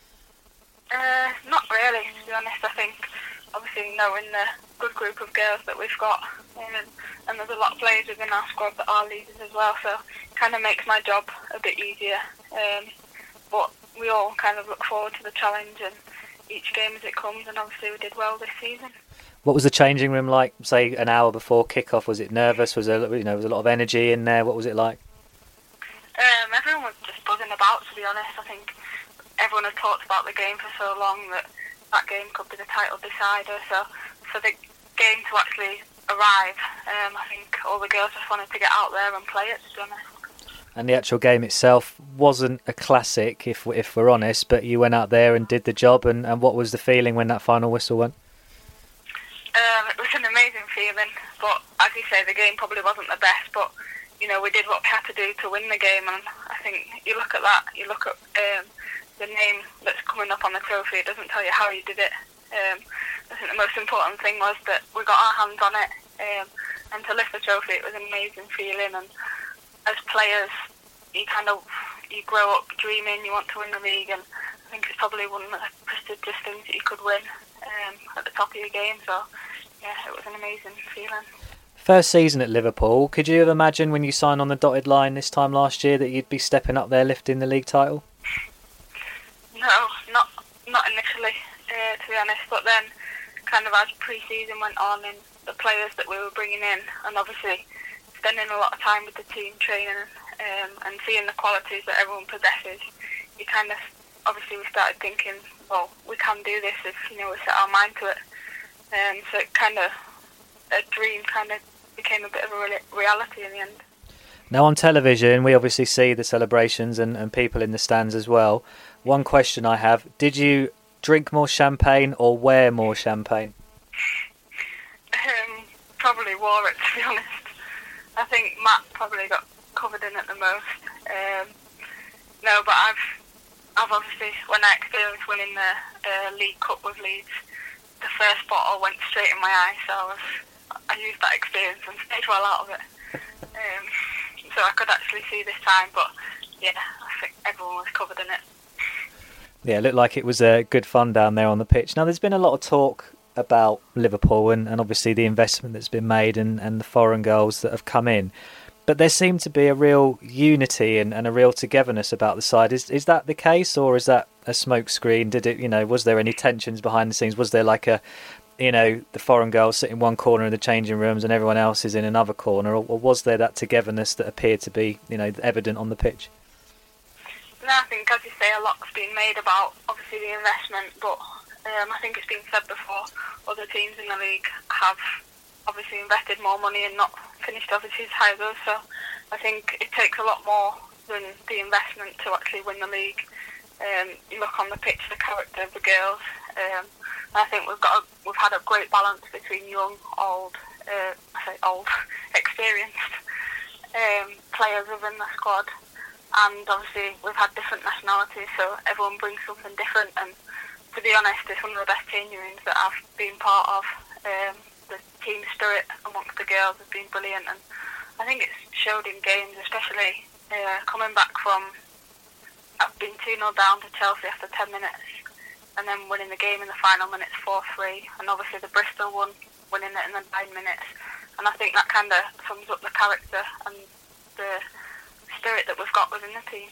Speaker 7: Not really, to be honest. I think, obviously, knowing the good group of girls that we've got, and there's a lot of players within our squad that are leaders as well, so it kind of makes my job a bit easier. But we all kind of look forward to the challenge and each game as it comes, and obviously we did well this season. What
Speaker 3: was the changing room like, say, an hour before kick-off? Was it nervous? Was there, was a lot of energy in there? What was it like?
Speaker 7: Everyone was just buzzing about, to be honest. I think everyone had talked about the game for so long that game could be the title decider. So for the game to actually arrive, I think all the girls just wanted to get out there and play it, to be honest.
Speaker 3: And the actual game itself wasn't a classic, if we're honest, but you went out there and did the job, and what was the feeling when that final whistle went?
Speaker 7: It was an amazing feeling, but as you say, the game probably wasn't the best, but we did what we had to do to win the game, and I think you look at that, you look at the name that's coming up on the trophy, it doesn't tell you how you did it. I think the most important thing was that we got our hands on it, and to lift the trophy, it was an amazing feeling. And as players, you grow up dreaming you want to win the league, and I think it's probably one of the prestigious things that you could win at the top of your game. So yeah, it was an amazing feeling.
Speaker 3: First season at Liverpool, could you have imagined when you signed on the dotted line this time last year that you'd be stepping up there lifting the league title?
Speaker 7: No, not initially, to be honest, but then kind of as pre-season went on and the players that we were bringing in, and obviously spending a lot of time with the team training and seeing the qualities that everyone possesses, you kind of, obviously we started thinking, well, we can do this if, we set our mind to it. So it kind of, a dream kind of became a bit of a reality in the end.
Speaker 3: Now on television, we obviously see the celebrations and people in the stands as well. One question I have, did you drink more champagne or wear more champagne?
Speaker 7: Probably wore it, to be honest. I think Matt probably got covered in it the most. No, but I've obviously, when I experienced winning the League Cup with Leeds, the first bottle went straight in my eye, so I used that experience and stayed well out of it. So I could actually see this time, but yeah, I think everyone was covered in it.
Speaker 3: Yeah, it looked like it was good fun down there on the pitch. Now, there's been a lot of talk about Liverpool and obviously the investment that's been made and the foreign girls that have come in. But there seemed to be a real unity and a real togetherness about the side. Is that the case, or is that a smokescreen? Did it, was there any tensions behind the scenes? Was there like the foreign girls sit in one corner in the changing rooms and everyone else is in another corner, or was there that togetherness that appeared to be, evident on the pitch?
Speaker 7: No, I think, as you say, a lot's been made about, obviously, the investment, but I think it's been said before, other teams in the league have obviously invested more money and not finished obviously as high as us, so I think it takes a lot more than the investment to actually win the league. You look on the pitch, the character of the girls, I think we've had a great balance between young, old, experienced players within the squad, and obviously we've had different nationalities, so everyone brings something different, and to be honest, it's one of the best changing rooms that I've been part of. The team spirit amongst the girls has been brilliant, and I think it's showed in games, especially coming back from being 2-0 down to Chelsea after 10 minutes and then winning the game in the final minutes 4-3, and obviously the Bristol one, winning it in the 9 minutes, and I think that kind of sums up the character and the spirit that we've got within the team.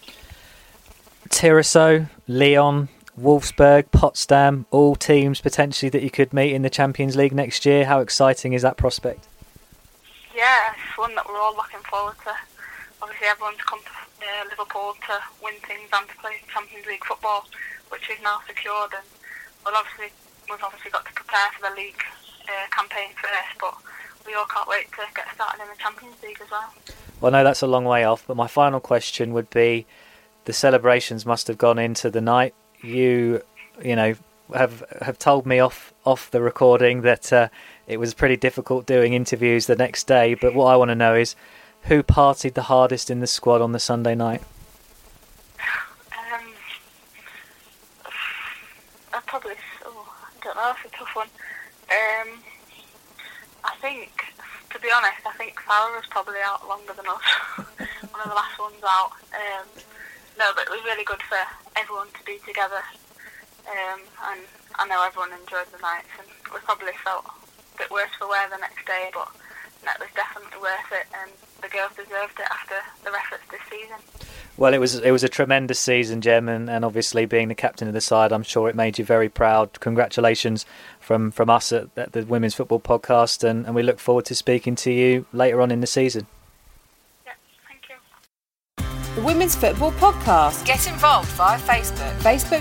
Speaker 3: Tirasso, Lyon, Wolfsburg, Potsdam, all teams potentially that you could meet in the Champions League next year. How exciting is that prospect?
Speaker 7: Yeah, it's one that we're all looking forward to. Obviously everyone's come to Liverpool to win things and to play Champions League football, which is now secured, and we've obviously got to prepare for the league campaign first, but we all can't wait to get started in the Champions League as well.
Speaker 3: Well, no, that's a long way off, but my final question would be, the celebrations must have gone into the night. You have told me off the recording that it was pretty difficult doing interviews the next day, but what I want to know is, Who partied the hardest in the squad on the Sunday night?
Speaker 7: I don't know, it's a tough one. I think, to be honest, Farah was probably out longer than us. One of the last ones out. No, but it was really good for everyone to be together. And I know everyone enjoyed the nights, and we probably felt a bit worse for wear the next day, but that was definitely worth it, and the girls deserved it after their efforts this season.
Speaker 3: Well, it was a tremendous season, Jem, and obviously being the captain of the side, I'm sure it made you very proud. Congratulations from us at the Women's Football Podcast, and we look forward to speaking to you later on in the season.
Speaker 7: Yeah, thank you.
Speaker 6: The Women's Football Podcast. Get involved via Facebook.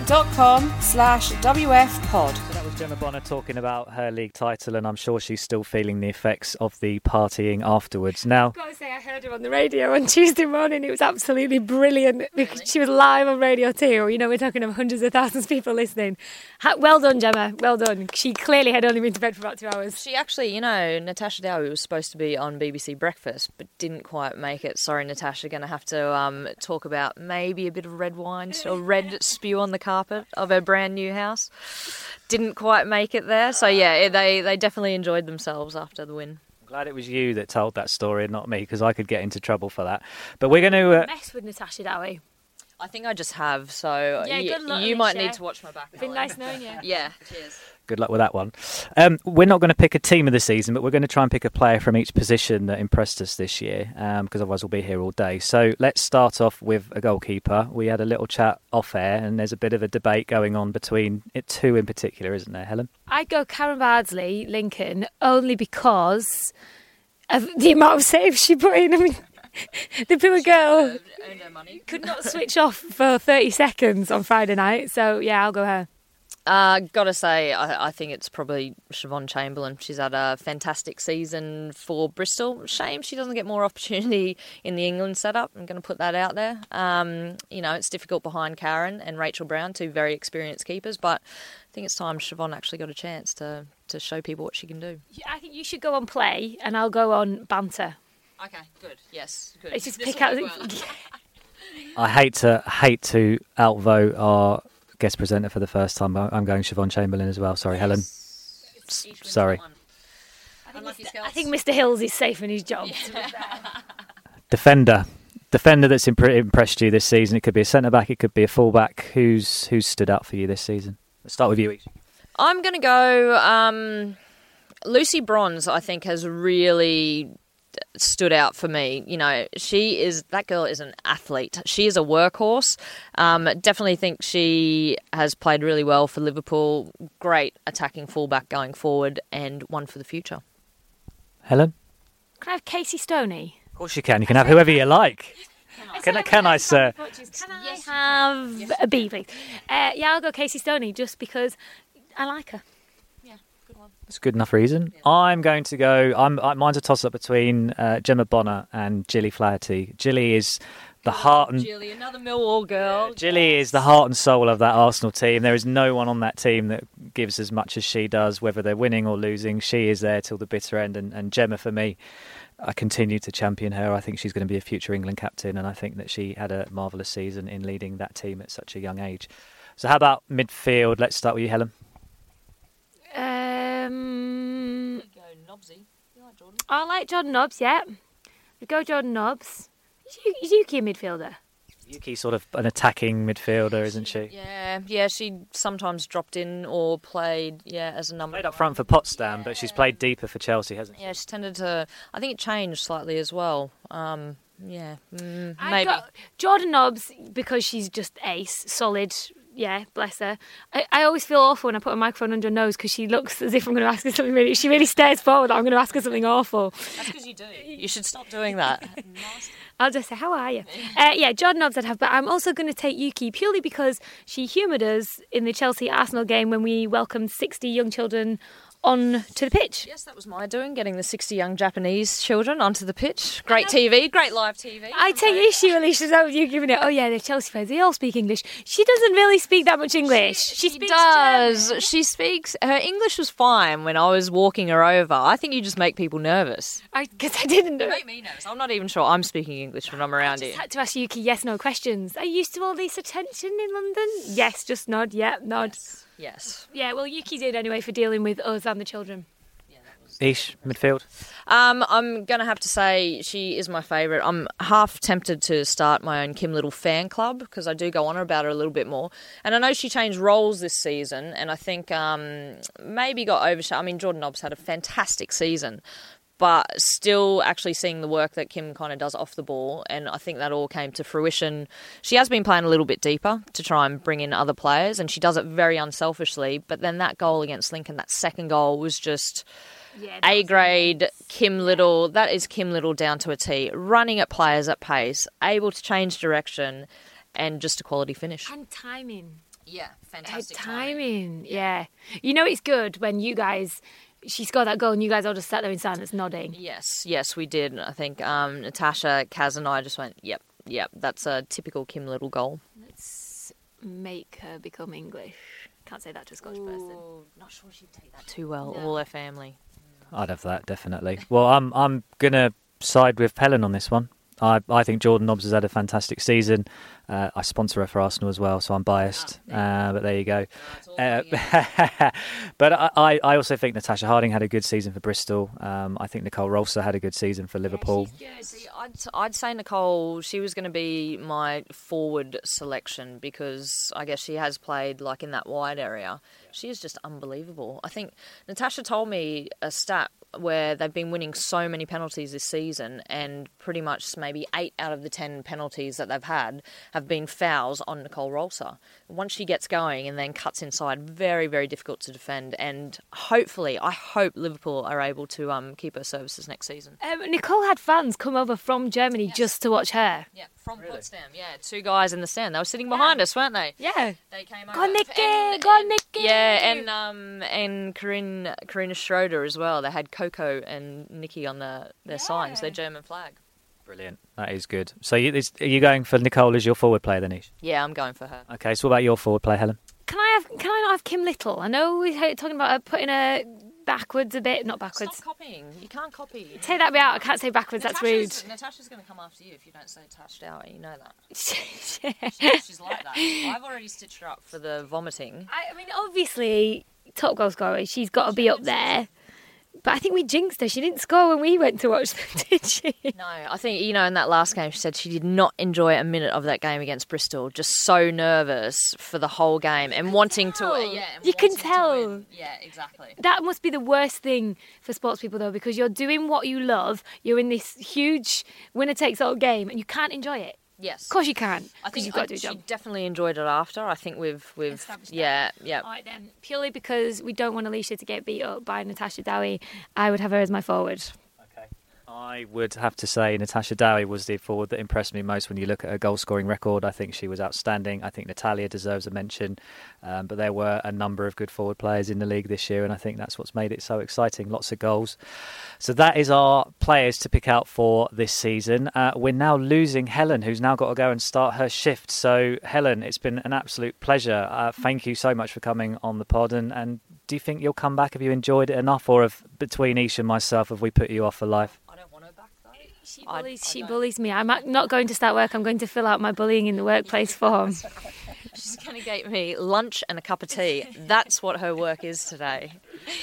Speaker 6: Facebook.com/WFpod.
Speaker 3: So that was Gemma Bonner talking about her league title, and I'm sure she's still feeling the effects of the partying afterwards. Now,
Speaker 4: I've got to say, I heard her on the radio on Tuesday morning. It was absolutely brilliant because she was live on Radio 2. You know, we're talking of hundreds of thousands of people listening. Well done, Gemma. Well done. She clearly had only been to bed for about 2 hours.
Speaker 2: She actually, you know, Natasha Dowie was supposed to be on BBC Breakfast, but didn't quite make it. Sorry, Natasha, going to have to talk about maybe a bit of red wine or red spew on the carpet of her brand new house. Didn't quite make it there. So, yeah, they definitely enjoyed themselves after the win.
Speaker 3: I'm glad it was you that told that story and not me, because I could get into trouble for that. But we're going to...
Speaker 4: mess with Natasha Dowie.
Speaker 2: I think I just have, so
Speaker 4: yeah, good luck,
Speaker 2: you might
Speaker 4: Alicia.
Speaker 2: need to watch my back.
Speaker 4: It's been nice knowing you.
Speaker 2: Yeah, cheers.
Speaker 3: Good luck with that one. We're not going to pick a team of the season, but we're going to try and pick a player from each position that impressed us this year, because otherwise we'll be here all day. So let's start off with a goalkeeper. We had a little chat off air, and there's a bit of a debate going on between two in particular, isn't there, Helen?
Speaker 4: I'd go Karen Bardsley, Lincoln, only because of the amount of saves she put in. I mean, the poor girl could not switch off for 30 seconds on Friday night. So, yeah, I'll go her.
Speaker 2: Gotta say, I think it's probably Siobhan Chamberlain. She's had a fantastic season for Bristol. Shame she doesn't get more opportunity in the England setup. I'm going to put that out there. You know, it's difficult behind Karen and Rachel Brown, two very experienced keepers, but I think it's time Siobhan actually got a chance to show people what she can do.
Speaker 4: I think you should go on play, and I'll go on banter.
Speaker 2: Okay, good. Yes, good.
Speaker 4: Let's just pick out.
Speaker 3: I hate to outvote our guest presenter for the first time. I'm going Siobhan Chamberlain as well. Sorry, Helen. Sorry.
Speaker 4: I think Mr. Hills is safe in his job.
Speaker 3: Defender that's impressed you this season. It could be a centre back. It could be a full back. Who's stood out for you this season? Let's start with you each.
Speaker 2: I'm going to go. Lucy Bronze, I think, has really stood out for me. You know, that girl is an athlete. She is a workhorse. Definitely think she has played really well for Liverpool. Great attacking fullback going forward, and one for the future.
Speaker 3: Helen?
Speaker 4: Can I have Casey Stoney?
Speaker 3: Of course you can. You can have whoever you like. Can I, sir?
Speaker 4: Can I have a B, please? Yeah, I'll go Casey Stoney just because I like her.
Speaker 3: That's a good enough reason. I'm going to go... mine's a toss-up between Gemma Bonner and Gilly Flaherty. Gilly is the heart and...
Speaker 2: Gilly, another Millwall girl.
Speaker 3: Gilly is the heart and soul of that Arsenal team. There is no one on that team that gives as much as she does, whether they're winning or losing. She is there till the bitter end. And Gemma, for me, I continue to champion her. I think she's going to be a future England captain, and I think that she had a marvellous season in leading that team at such a young age. So how about midfield? Let's start with you, Helen.
Speaker 4: I like Jordan Nobbs, yeah. We go Jordan Nobbs. Is Yuki a midfielder?
Speaker 3: Yuki's sort of an attacking midfielder, isn't she?
Speaker 2: Yeah. She sometimes dropped in or played, as a number.
Speaker 3: Played up front for Potsdam, but she's played deeper for Chelsea, hasn't she?
Speaker 2: Yeah, she's tended to. I think it changed slightly as well. Maybe.
Speaker 4: Jordan Nobbs because she's just ace, solid. Yeah, bless her. I always feel awful when I put a microphone under her nose because she looks as if I'm going to ask her something she really stares forward that I'm going to ask her something awful.
Speaker 2: That's because you do. You should stop doing that.
Speaker 4: I'll just say, how are you? Jordan Nobbs I'd have, but I'm also going to take Yuki purely because she humoured us in the Chelsea-Arsenal game when we welcomed 60 young children on to the pitch.
Speaker 2: Yes, that was my doing, getting the 60 young Japanese children onto the pitch. Great TV, great live TV.
Speaker 4: I take issue, Alicia, with you giving it, oh yeah, the Chelsea fans, they all speak English. She doesn't really speak that much English. She speaks
Speaker 2: does.
Speaker 4: German.
Speaker 2: She speaks, her English was fine when I was walking her over. I think you just make people nervous.
Speaker 4: Because I didn't know.
Speaker 2: You make me nervous. I'm not even sure I'm speaking English when I'm around
Speaker 4: I
Speaker 2: you.
Speaker 4: just had to ask Yuki yes/no questions. Are you used to all this attention in London? Yes, just nod. Yeah, nod.
Speaker 2: Yes.
Speaker 4: Yeah, well, Yuki did anyway for dealing with us and the children.
Speaker 3: Ish, midfield.
Speaker 2: I'm going to have to say she is my favourite. I'm half tempted to start my own Kim Little fan club because I do go on about her a little bit more. And I know she changed roles this season and I think maybe got overshadowed. I mean, Jordan Nobbs had a fantastic season, but still actually seeing the work that Kim kind of does off the ball, and I think that all came to fruition. She has been playing a little bit deeper to try and bring in other players, and she does it very unselfishly, but then that goal against Lincoln, that second goal was just A-grade Kim Little. That is Kim Little down to a T, running at players at pace, able to change direction, and just a quality finish.
Speaker 4: And timing.
Speaker 2: Yeah, fantastic
Speaker 4: timing. Yeah. You know it's good when you guys... She scored that goal and you guys all just sat there in silence nodding.
Speaker 2: Yes, we did. I think Natasha, Kaz and I just went, yep, that's a typical Kim Little goal.
Speaker 4: Let's make her become English. Can't say that to a Scottish person.
Speaker 2: Not sure she'd take that too well, all her family.
Speaker 3: I'd have that, definitely. Well, I'm going to side with Helen on this one. I think Jordan Nobbs has had a fantastic season. I sponsor her for Arsenal as well, so I'm biased. But there you go. But I also think Natasha Harding had a good season for Bristol. I think Nicole Rolser had a good season for Liverpool.
Speaker 2: Yeah, see, I'd say Nicole, she was going to be my forward selection because I guess she has played like in that wide area. She is just unbelievable. I think Natasha told me a stat where they've been winning so many penalties this season and pretty much maybe 8 out of the 10 penalties that they've had have been fouls on Nicole Rolser. Once she gets going and then cuts inside, very, very difficult to defend, and hopefully, I hope Liverpool are able to keep her services next season.
Speaker 4: Nicole had fans come over from Germany just to watch her.
Speaker 2: Yeah, from Potsdam, 2 guys in the stand. They were sitting behind us, weren't they?
Speaker 4: Yeah.
Speaker 2: They came over.
Speaker 4: Go Nikki!
Speaker 2: Yeah, and Karina Schroeder as well. They had Coco and Nikki on their signs, their German flag.
Speaker 3: Brilliant. That is good. So are you going for Nicole as your forward player then, Ish?
Speaker 2: Yeah, I'm going for her.
Speaker 3: Okay, so what about your forward player, Helen?
Speaker 4: Can I not have Kim Little? I know we heard talking about her putting her backwards a bit. Not backwards.
Speaker 2: Stop copying. You can't copy.
Speaker 4: Take that bit out. I can't say backwards. That's rude.
Speaker 2: Natasha's going to come after you if you don't say touched out. You know that. She's like that. I've already stitched her up for the vomiting.
Speaker 4: I mean, obviously, top goal scorer. She's got to be up there. But I think we jinxed her. She didn't score when we went to watch them, did she?
Speaker 2: No, I think, in that last game, she said she did not enjoy a minute of that game against Bristol. Just so nervous for the whole game and wanting to...
Speaker 4: You can tell.
Speaker 2: Yeah, exactly.
Speaker 4: That must be the worst thing for sports people, though, because you're doing what you love. You're in this huge winner-takes-all game and you can't enjoy it.
Speaker 2: Yes.
Speaker 4: Of course you can.
Speaker 2: I think
Speaker 4: you've got to do a job.
Speaker 2: She definitely enjoyed it after. I think we've yeah.
Speaker 4: All right then. Purely because we don't want Alicia to get beat up by Natasha Dowie, I would have her as my forward.
Speaker 3: Okay. I would have to say Natasha Dowie was the forward that impressed me most when you look at her goal-scoring record. I think she was outstanding. I think Natalia deserves a mention. But there were a number of good forward players in the league this year, and I think that's what's made it so exciting. Lots of goals. So that is our players to pick out for this season. We're now losing Helen, who's now got to go and start her shift. So, Helen, it's been an absolute pleasure. Thank you so much for coming on the pod. And do you think you'll come back? Have you enjoyed it enough? Or between Ish and myself, have we put you off for life?
Speaker 2: I don't want her back, though.
Speaker 4: She bullies me. I'm not going to start work. I'm going to fill out my bullying in the workplace form.
Speaker 2: She's going to get me lunch and a cup of tea. That's what her work is today.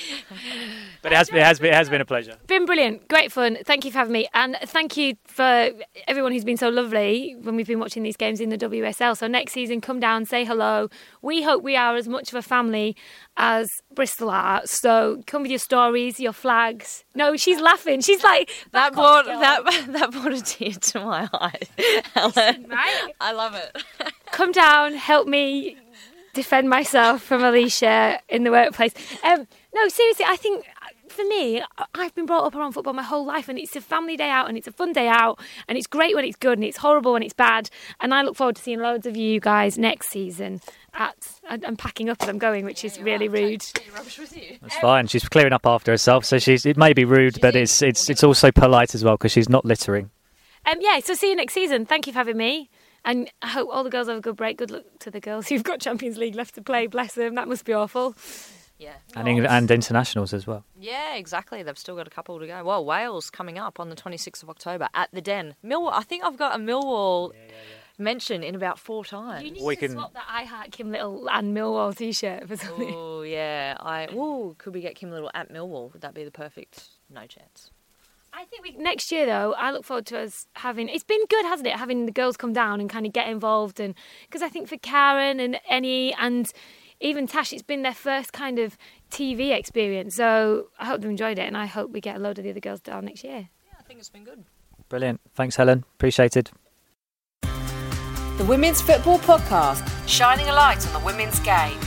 Speaker 3: But it has been a pleasure.
Speaker 4: Been brilliant, great fun. Thank you for having me, and thank you for everyone who's been so lovely when we've been watching these games in the WSL. So next season, come down, say hello. We hope we are as much of a family as Bristol are. So come with your stories, your flags. No, she's laughing. She's like
Speaker 2: that brought a tear to my eye. Helen,
Speaker 4: right?
Speaker 2: I love it.
Speaker 4: Come down, help me defend myself from Alicia in the workplace. No, seriously, I think for me, I've been brought up around football my whole life, and it's a family day out, and it's a fun day out, and it's great when it's good, and it's horrible when it's bad. And I look forward to seeing loads of you guys next season. I'm packing up as I'm going, which is really rude.
Speaker 3: That's fine. She's clearing up after herself, so it may be rude, but it's also polite as well because she's not littering.
Speaker 4: So see you next season. Thank you for having me. And I hope all the girls have a good break. Good luck to the girls who've got Champions League left to play. Bless them. That must be awful.
Speaker 2: Yeah.
Speaker 3: And internationals as well.
Speaker 2: Yeah, exactly. They've still got a couple to go. Well, Wales coming up on the 26th of October at the Den. Millwall. I think I've got a Millwall mention in about 4 times.
Speaker 4: You need to swap that I Heart Kim Little and Millwall t-shirt for something.
Speaker 2: Oh, yeah. Could we get Kim Little at Millwall? Would that be the perfect? No chance.
Speaker 4: I think next year, though, I look forward to us having... It's been good, hasn't it, having the girls come down and kind of get involved. And because I think for Karen and Annie and even Tash, it's been their first kind of TV experience. So I hope they enjoyed it, and I hope we get a load of the other girls down next year.
Speaker 2: Yeah, I think it's been good.
Speaker 3: Brilliant. Thanks, Helen. Appreciated.
Speaker 6: The Women's Football Podcast, shining a light on the women's game.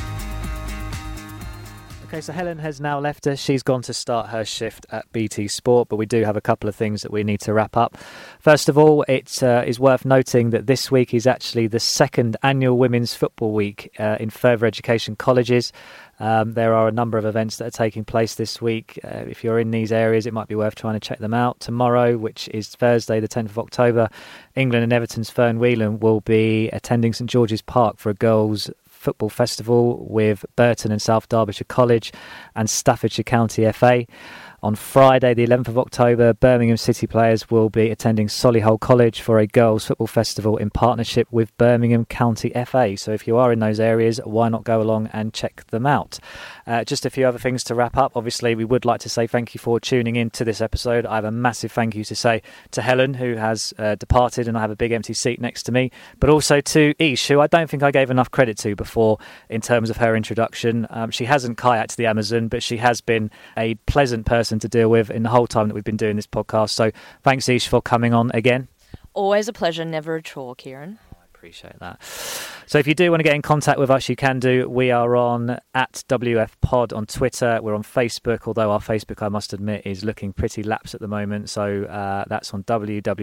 Speaker 3: Okay, so Helen has now left us. She's gone to start her shift at BT Sport, but we do have a couple of things that we need to wrap up. First of all, it is worth noting that this week is actually the second annual Women's Football Week in further education colleges. There are a number of events that are taking place this week. If you're in these areas, it might be worth trying to check them out. Tomorrow, which is Thursday, the 10th of October, England and Everton's Fern Whelan will be attending St George's Park for a girls' football festival with Burton and South Derbyshire College and Staffordshire County FA. On Friday, the 11th of October, Birmingham City players will be attending Solihull College for a girls' football festival in partnership with Birmingham County FA. So if you are in those areas, why not go along and check them out? Just a few other things to wrap up. Obviously, we would like to say thank you for tuning in to this episode. I have a massive thank you to say to Helen, who has departed, and I have a big empty seat next to me, but also to Ish, who I don't think I gave enough credit to before in terms of her introduction. She hasn't kayaked the Amazon, but she has been a pleasant person to deal with in the whole time that we've been doing this podcast. So thanks, Ish, for coming on again.
Speaker 2: Always a pleasure, never a chore, Kieran.
Speaker 3: Appreciate that. So if you do want to get in contact with us, you can do. We are on @WFPod on Twitter. We're on Facebook, although our Facebook, I must admit, is looking pretty lapsed at the moment. So that's on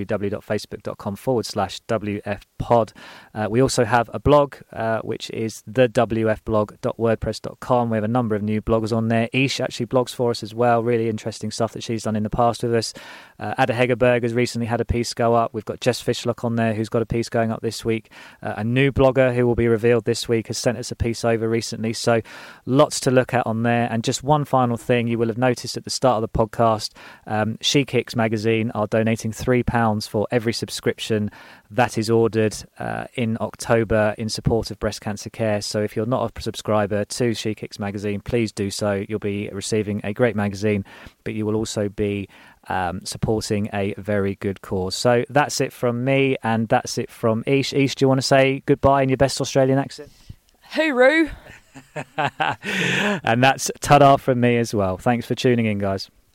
Speaker 3: www.facebook.com/WFPod. We also have a blog, which is thewfblog.wordpress.com. We have a number of new bloggers on there. Ish actually blogs for us as well. Really interesting stuff that she's done in the past with us. Ada Hegerberg has recently had a piece go up. We've got Jess Fishlock on there, who's got a piece going up this week. A new blogger who will be revealed this week has sent us a piece over recently. So lots to look at on there. And just one final thing you will have noticed at the start of the podcast, She Kicks magazine are donating £3 for every subscription that is ordered in October in support of breast cancer care. So if you're not a subscriber to She Kicks magazine, please do so. You'll be receiving a great magazine, but you will also be supporting a very good cause. So that's it from me, and that's it from Ish. Ish, do you want to say goodbye in your best Australian accent?
Speaker 2: Hooroo!
Speaker 3: And that's ta-da from me as well. Thanks for tuning in, guys.